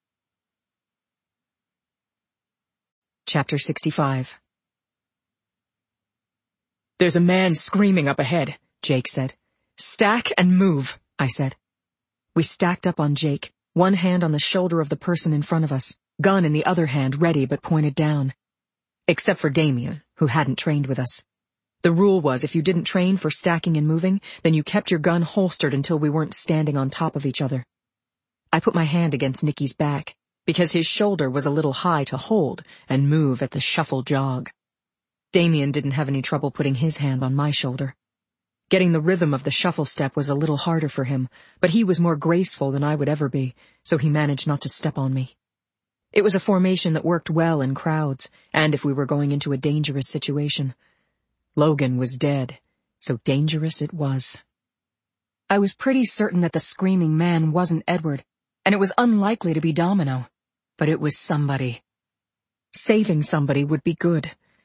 Chapter sixty-five. "There's a man screaming up ahead," Jake said. "Stack and move," I said. We stacked up on Jake, one hand on the shoulder of the person in front of us, gun in the other hand ready but pointed down. Except for Damien, who hadn't trained with us. The rule was if you didn't train for stacking and moving, then you kept your gun holstered until we weren't standing on top of each other. I put my hand against Nicky's back, because his shoulder was a little high to hold and move at the shuffle jog. Damien didn't have any trouble putting his hand on my shoulder. Getting the rhythm of the shuffle step was a little harder for him, but he was more graceful than I would ever be, so he managed not to step on me. It was a formation that worked well in crowds, and if we were going into a dangerous situation. Logan was dead, so dangerous it was. I was pretty certain that the screaming man wasn't Edward, and it was unlikely to be Domino, but it was somebody. Saving somebody would be good.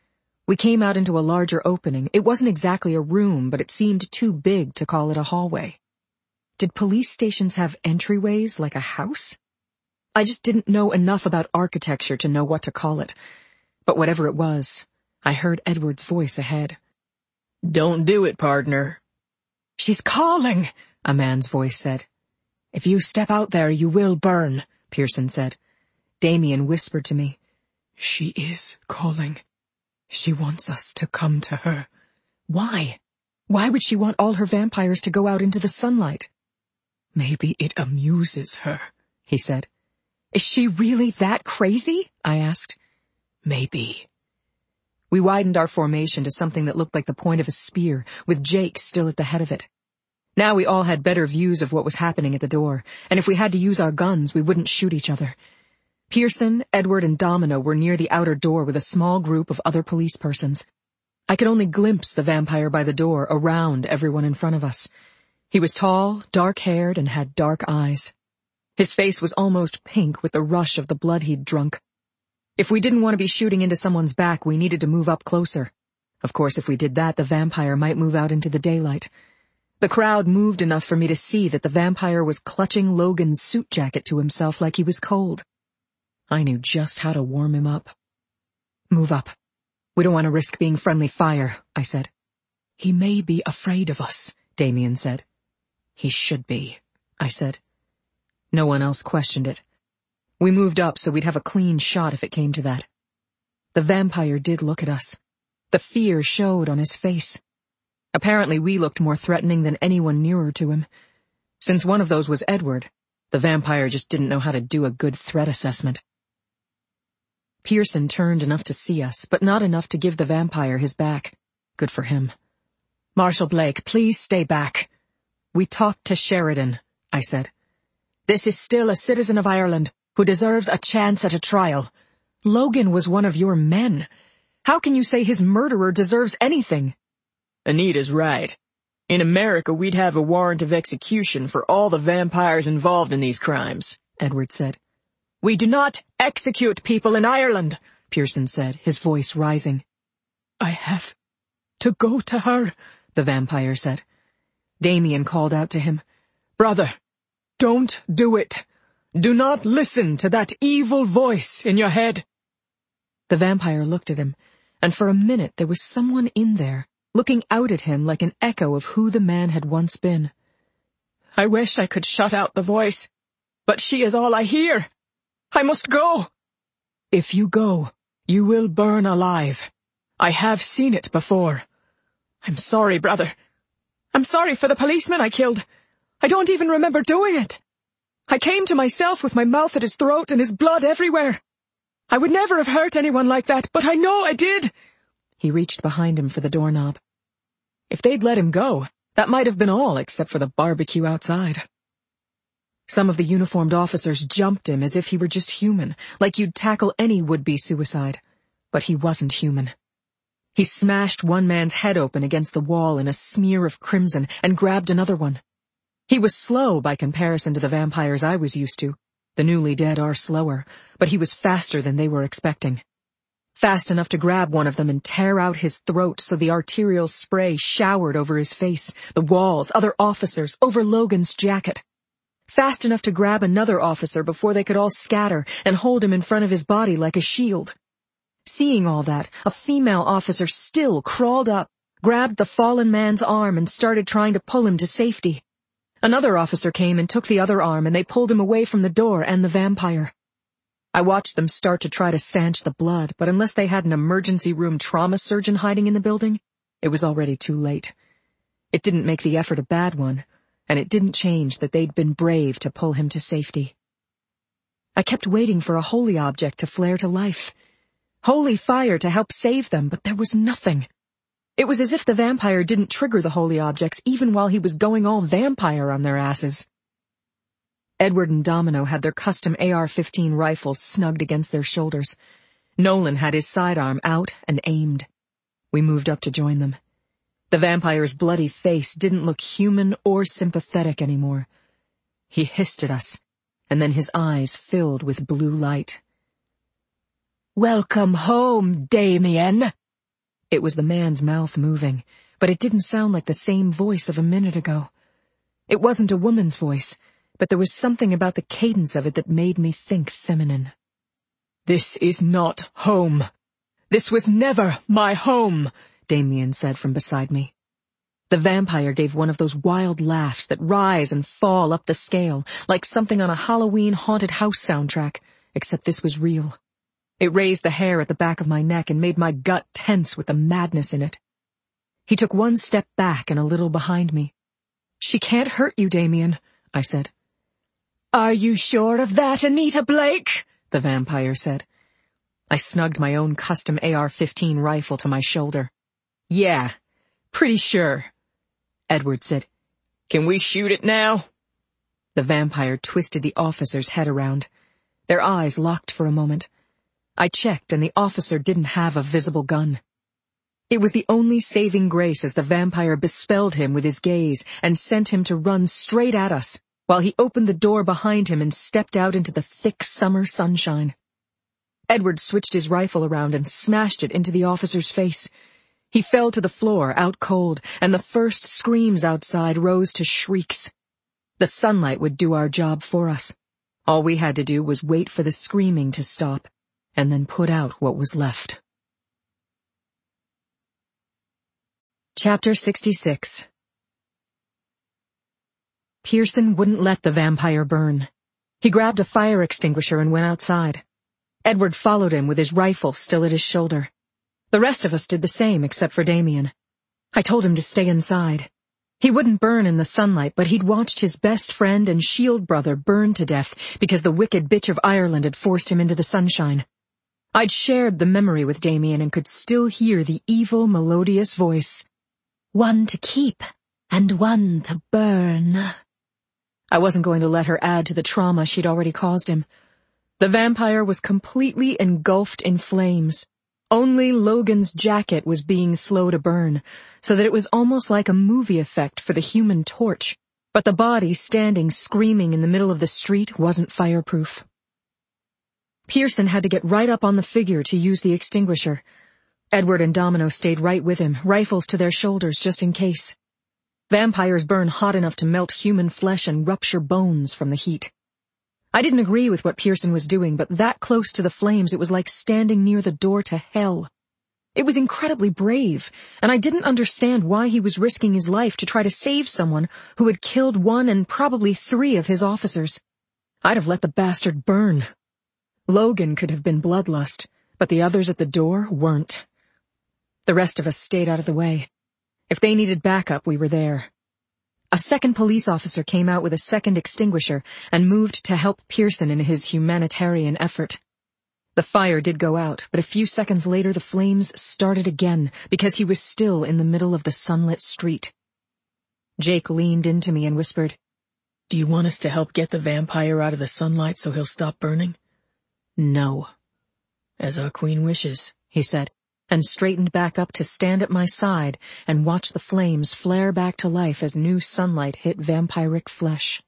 We came out into a larger opening. It wasn't exactly a room, but it seemed too big to call it a hallway. Did police stations have entryways like a house? I just didn't know enough about architecture to know what to call it. But whatever it was, I heard Edward's voice ahead. "Don't do it, partner." "She's calling," a man's voice said. "If you step out there, you will burn," Pearson said. Damien whispered to me, "She is calling. She wants us to come to her." Why? Why would she want all her vampires to go out into the sunlight? "Maybe it amuses her," he said. "Is she really that crazy?" I asked. "Maybe." We widened our formation to something that looked like the point of a spear, with Jake still at the head of it. Now we all had better views of what was happening at the door, and if we had to use our guns, we wouldn't shoot each other. Pearson, Edward, and Domino were near the outer door with a small group of other police persons. I could only glimpse the vampire by the door around everyone in front of us. He was tall, dark-haired, and had dark eyes. His face was almost pink with the rush of the blood he'd drunk. If we didn't want to be shooting into someone's back, we needed to move up closer. Of course, if we did that, the vampire might move out into the daylight. The crowd moved enough for me to see that the vampire was clutching Logan's suit jacket to himself like he was cold. I knew just how to warm him up. "Move up. We don't want to risk being friendly fire," I said. "He may be afraid of us," Damien said. "He should be," I said. No one else questioned it. We moved up so we'd have a clean shot if it came to that. The vampire did look at us. The fear showed on his face. Apparently we looked more threatening than anyone nearer to him. Since one of those was Edward, the vampire just didn't know how to do a good threat assessment. Pearson turned enough to see us, but not enough to give the vampire his back. Good for him. "Marshal Blake, please stay back." "We talked to Sheridan," I said. "This is still a citizen of Ireland who deserves a chance at a trial. Logan was one of your men. How can you say his murderer deserves anything?" Anita's right. In America, we'd have a warrant of execution for all the vampires involved in these crimes, Edward said. "We do not execute people in Ireland," Pearson said, his voice rising. "I have to go to her," the vampire said. Damien called out to him, "Brother, don't do it. Do not listen to that evil voice in your head." The vampire looked at him, and for a minute there was someone in there, looking out at him like an echo of who the man had once been. "I wish I could shut out the voice, but she is all I hear. I must go." "If you go, you will burn alive. I have seen it before." "I'm sorry, brother. I'm sorry for the policeman I killed. I don't even remember doing it. I came to myself with my mouth at his throat and his blood everywhere. I would never have hurt anyone like that, but I know I did." He reached behind him for the doorknob. If they'd let him go, that might have been all except for the barbecue outside. Some of the uniformed officers jumped him as if he were just human, like you'd tackle any would-be suicide. But he wasn't human. He smashed one man's head open against the wall in a smear of crimson and grabbed another one. He was slow by comparison to the vampires I was used to. The newly dead are slower, but he was faster than they were expecting. Fast enough to grab one of them and tear out his throat so the arterial spray showered over his face, the walls, other officers, over Logan's jacket. Fast enough to grab another officer before they could all scatter and hold him in front of his body like a shield. Seeing all that, a female officer still crawled up, grabbed the fallen man's arm and started trying to pull him to safety. Another officer came and took the other arm, and they pulled him away from the door and the vampire. I watched them start to try to stanch the blood, but unless they had an emergency room trauma surgeon hiding in the building, it was already too late. It didn't make the effort a bad one, and it didn't change that they'd been brave to pull him to safety. I kept waiting for a holy object to flare to life. Holy fire to help save them, but there was nothing. It was as if the vampire didn't trigger the holy objects even while he was going all vampire on their asses. Edward and Domino had their custom A R fifteen rifles snugged against their shoulders. Nolan had his sidearm out and aimed. We moved up to join them. The vampire's bloody face didn't look human or sympathetic anymore. He hissed at us, and then his eyes filled with blue light. "Welcome home, Damien," It was the man's mouth moving, but it didn't sound like the same voice of a minute ago. It wasn't a woman's voice, but there was something about the cadence of it that made me think feminine. "This is not home. This was never my home," Damien said from beside me. The vampire gave one of those wild laughs that rise and fall up the scale, like something on a Halloween haunted house soundtrack, except this was real. It raised the hair at the back of my neck and made my gut tense with the madness in it. He took one step back and a little behind me. "She can't hurt you, Damien," I said. "Are you sure of that, Anita Blake?" the vampire said. I snugged my own custom A R fifteen rifle to my shoulder. "Yeah, pretty sure," Edward said. "Can we shoot it now?" The vampire twisted the officer's head around. Their eyes locked for a moment. I checked, and the officer didn't have a visible gun. It was the only saving grace as the vampire bespelled him with his gaze and sent him to run straight at us, while he opened the door behind him and stepped out into the thick summer sunshine. Edward switched his rifle around and smashed it into the officer's face. He fell to the floor, out cold, and the first screams outside rose to shrieks. The sunlight would do our job for us. All we had to do was wait for the screaming to stop, and then put out what was left. Chapter sixty-six. Pearson wouldn't let the vampire burn. He grabbed a fire extinguisher and went outside. Edward followed him with his rifle still at his shoulder. The rest of us did the same except for Damien. I told him to stay inside. He wouldn't burn in the sunlight, but he'd watched his best friend and shield brother burn to death because the wicked bitch of Ireland had forced him into the sunshine. I'd shared the memory with Damien and could still hear the evil, melodious voice. "One to keep, and one to burn." I wasn't going to let her add to the trauma she'd already caused him. The vampire was completely engulfed in flames. Only Logan's jacket was being slow to burn, so that it was almost like a movie effect for the Human Torch, but the body standing screaming in the middle of the street wasn't fireproof. Pearson had to get right up on the figure to use the extinguisher. Edward and Domino stayed right with him, rifles to their shoulders just in case. Vampires burn hot enough to melt human flesh and rupture bones from the heat. I didn't agree with what Pearson was doing, but that close to the flames it was like standing near the door to hell. It was incredibly brave, and I didn't understand why he was risking his life to try to save someone who had killed one and probably three of his officers. I'd have let the bastard burn. Logan could have been bloodlust, but the others at the door weren't. The rest of us stayed out of the way. If they needed backup, we were there. A second police officer came out with a second extinguisher and moved to help Pearson in his humanitarian effort. The fire did go out, but a few seconds later the flames started again because he was still in the middle of the sunlit street. Jake leaned into me and whispered, "Do you want us to help get the vampire out of the sunlight so he'll stop burning?" "No." "As our queen wishes," he said, and straightened back up to stand at my side and watch the flames flare back to life as new sunlight hit vampiric flesh.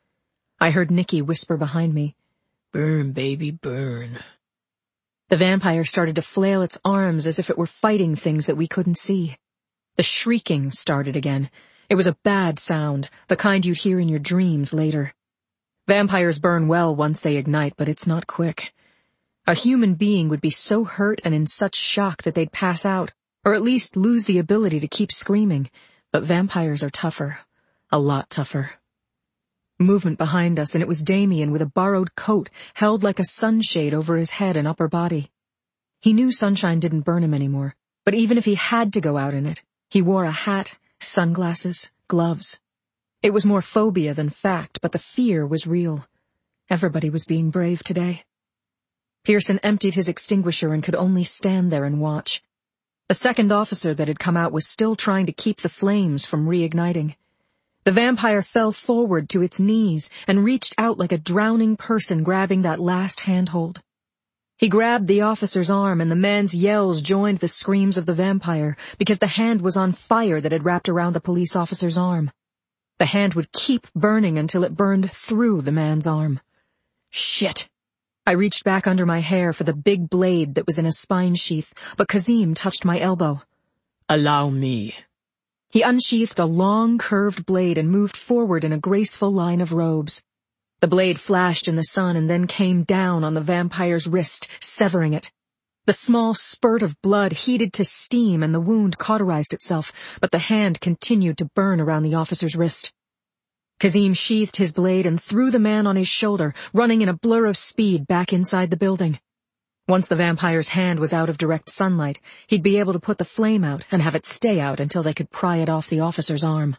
I heard Nikki whisper behind me, "Burn, baby, burn." The vampire started to flail its arms as if it were fighting things that we couldn't see. The shrieking started again. It was a bad sound, the kind you'd hear in your dreams later. Vampires burn well once they ignite, but it's not quick. A human being would be so hurt and in such shock that they'd pass out, or at least lose the ability to keep screaming, but vampires are tougher. A lot tougher. Movement behind us, and it was Damien with a borrowed coat held like a sunshade over his head and upper body. He knew sunshine didn't burn him anymore, but even if he had to go out in it, he wore a hat, sunglasses, gloves. It was more phobia than fact, but the fear was real. Everybody was being brave today. Pearson emptied his extinguisher and could only stand there and watch. The second officer that had come out was still trying to keep the flames from reigniting. The vampire fell forward to its knees and reached out like a drowning person grabbing that last handhold. He grabbed the officer's arm, and the man's yells joined the screams of the vampire because the hand was on fire that had wrapped around the police officer's arm. The hand would keep burning until it burned through the man's arm. Shit! I reached back under my hair for the big blade that was in a spine sheath, but Kazim touched my elbow. Allow me. He unsheathed a long, curved blade and moved forward in a graceful line of robes. The blade flashed in the sun and then came down on the vampire's wrist, severing it. The small spurt of blood heated to steam and the wound cauterized itself, but the hand continued to burn around the officer's wrist. Kazim sheathed his blade and threw the man on his shoulder, running in a blur of speed back inside the building. Once the vampire's hand was out of direct sunlight, he'd be able to put the flame out and have it stay out until they could pry it off the officer's arm.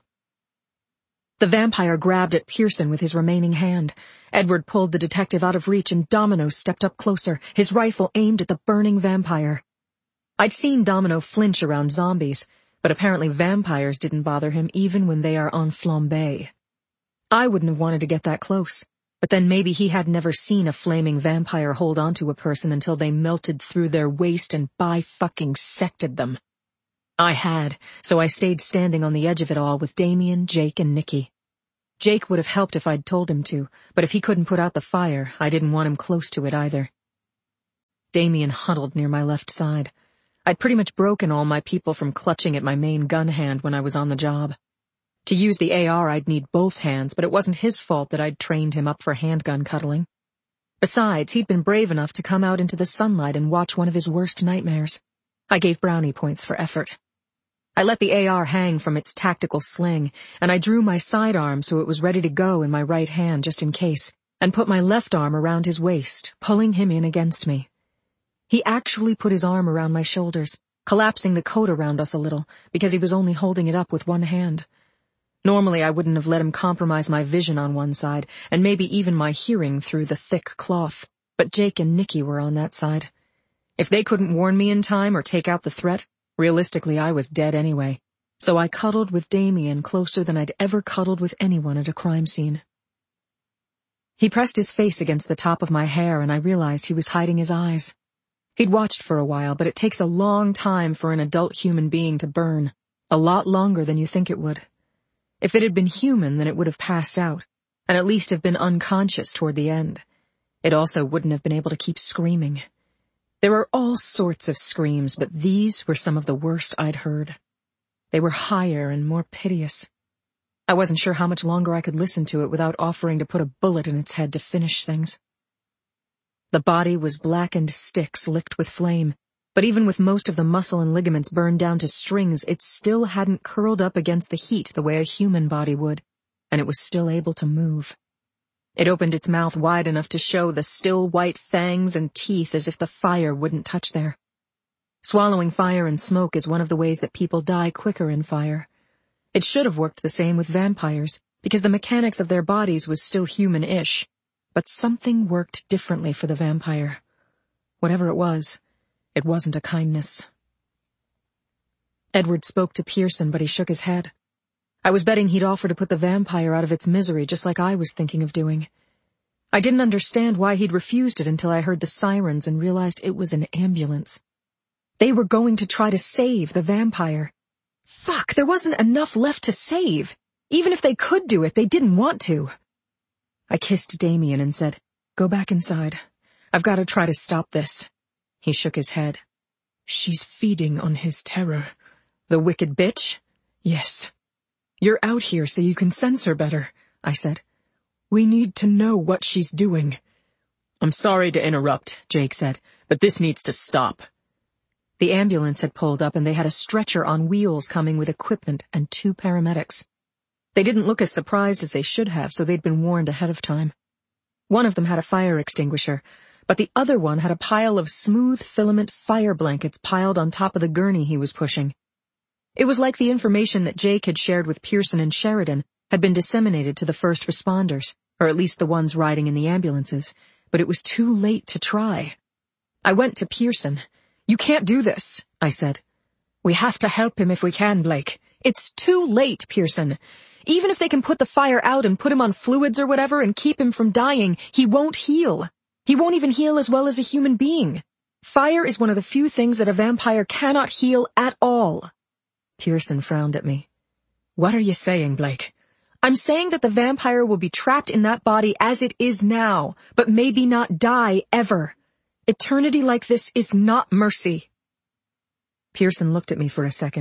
The vampire grabbed at Pearson with his remaining hand. Edward pulled the detective out of reach and Domino stepped up closer, his rifle aimed at the burning vampire. I'd seen Domino flinch around zombies, but apparently vampires didn't bother him even when they are en flambe. I wouldn't have wanted to get that close. But then maybe he had never seen a flaming vampire hold onto a person until they melted through their waist and bi-fucking-sected them. I had, so I stayed standing on the edge of it all with Damien, Jake, and Nikki. Jake would have helped if I'd told him to, but if he couldn't put out the fire, I didn't want him close to it either. Damien huddled near my left side. I'd pretty much broken all my people from clutching at my main gun hand when I was on the job. To use the A R, I'd need both hands, but it wasn't his fault that I'd trained him up for handgun cuddling. Besides, he'd been brave enough to come out into the sunlight and watch one of his worst nightmares. I gave brownie points for effort. I let the A R hang from its tactical sling, and I drew my sidearm so it was ready to go in my right hand just in case, and put my left arm around his waist, pulling him in against me. He actually put his arm around my shoulders, collapsing the coat around us a little, because he was only holding it up with one hand. Normally I wouldn't have let him compromise my vision on one side, and maybe even my hearing through the thick cloth, but Jake and Nikki were on that side. If they couldn't warn me in time or take out the threat, realistically I was dead anyway, so I cuddled with Damien closer than I'd ever cuddled with anyone at a crime scene. He pressed his face against the top of my hair and I realized he was hiding his eyes. He'd watched for a while, but it takes a long time for an adult human being to burn, a lot longer than you think it would. If it had been human, then it would have passed out, and at least have been unconscious toward the end. It also wouldn't have been able to keep screaming. There were all sorts of screams, but these were some of the worst I'd heard. They were higher and more piteous. I wasn't sure how much longer I could listen to it without offering to put a bullet in its head to finish things. The body was blackened sticks licked with flame, but even with most of the muscle and ligaments burned down to strings, it still hadn't curled up against the heat the way a human body would, and it was still able to move. It opened its mouth wide enough to show the still white fangs and teeth as if the fire wouldn't touch there. Swallowing fire and smoke is one of the ways that people die quicker in fire. It should have worked the same with vampires, because the mechanics of their bodies was still human-ish, but something worked differently for the vampire. Whatever it was, it wasn't a kindness. Edward spoke to Pearson, but he shook his head. I was betting he'd offer to put the vampire out of its misery just like I was thinking of doing. I didn't understand why he'd refused it until I heard the sirens and realized it was an ambulance. They were going to try to save the vampire. Fuck, there wasn't enough left to save. Even if they could do it, they didn't want to. I kissed Damien and said, "Go back inside. I've got to try to stop this." He shook his head. "She's feeding on his terror." "The wicked bitch?" "Yes. You're out here so you can sense her better," I said. "We need to know what she's doing." "I'm sorry to interrupt," Jake said, "but this needs to stop." The ambulance had pulled up and they had a stretcher on wheels coming with equipment and two paramedics. They didn't look as surprised as they should have, so they'd been warned ahead of time. One of them had a fire extinguisher, but the other one had a pile of smooth filament fire blankets piled on top of the gurney he was pushing. It was like the information that Jake had shared with Pearson and Sheridan had been disseminated to the first responders, or at least the ones riding in the ambulances, but it was too late to try. I went to Pearson. "You can't do this," I said. "We have to help him if we can, Blake." "It's too late, Pearson. Even if they can put the fire out and put him on fluids or whatever and keep him from dying, he won't heal. He won't even heal as well as a human being. Fire is one of the few things that a vampire cannot heal at all." Pearson frowned at me. "What are you saying, Blake?" "I'm saying that the vampire will be trapped in that body as it is now, but maybe not die ever. Eternity like this is not mercy." Pearson looked at me for a second.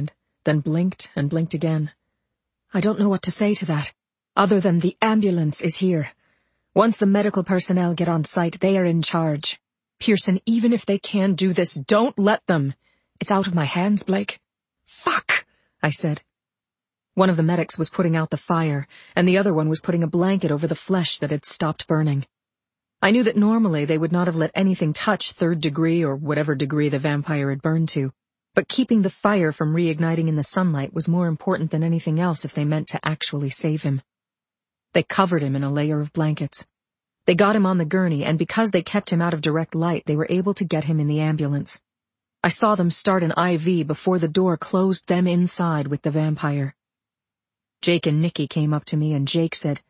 then blinked and blinked again. I don't know what to say to that, other than the ambulance is here. Once the medical personnel get on site, they are in charge. Pearson, even if they can do this, don't let them. It's out of my hands, Blake. Fuck, I said. One of the medics was putting out the fire, and the other one was putting a blanket over the flesh that had stopped burning. I knew that normally they would not have let anything touch third degree or whatever degree the vampire had burned to, but keeping the fire from reigniting in the sunlight was more important than anything else if they meant to actually save him. They covered him in a layer of blankets. They got him on the gurney, and because they kept him out of direct light, they were able to get him in the ambulance. I saw them start an I V before the door closed them inside with the vampire. Jake and Nikki came up to me, and Jake said,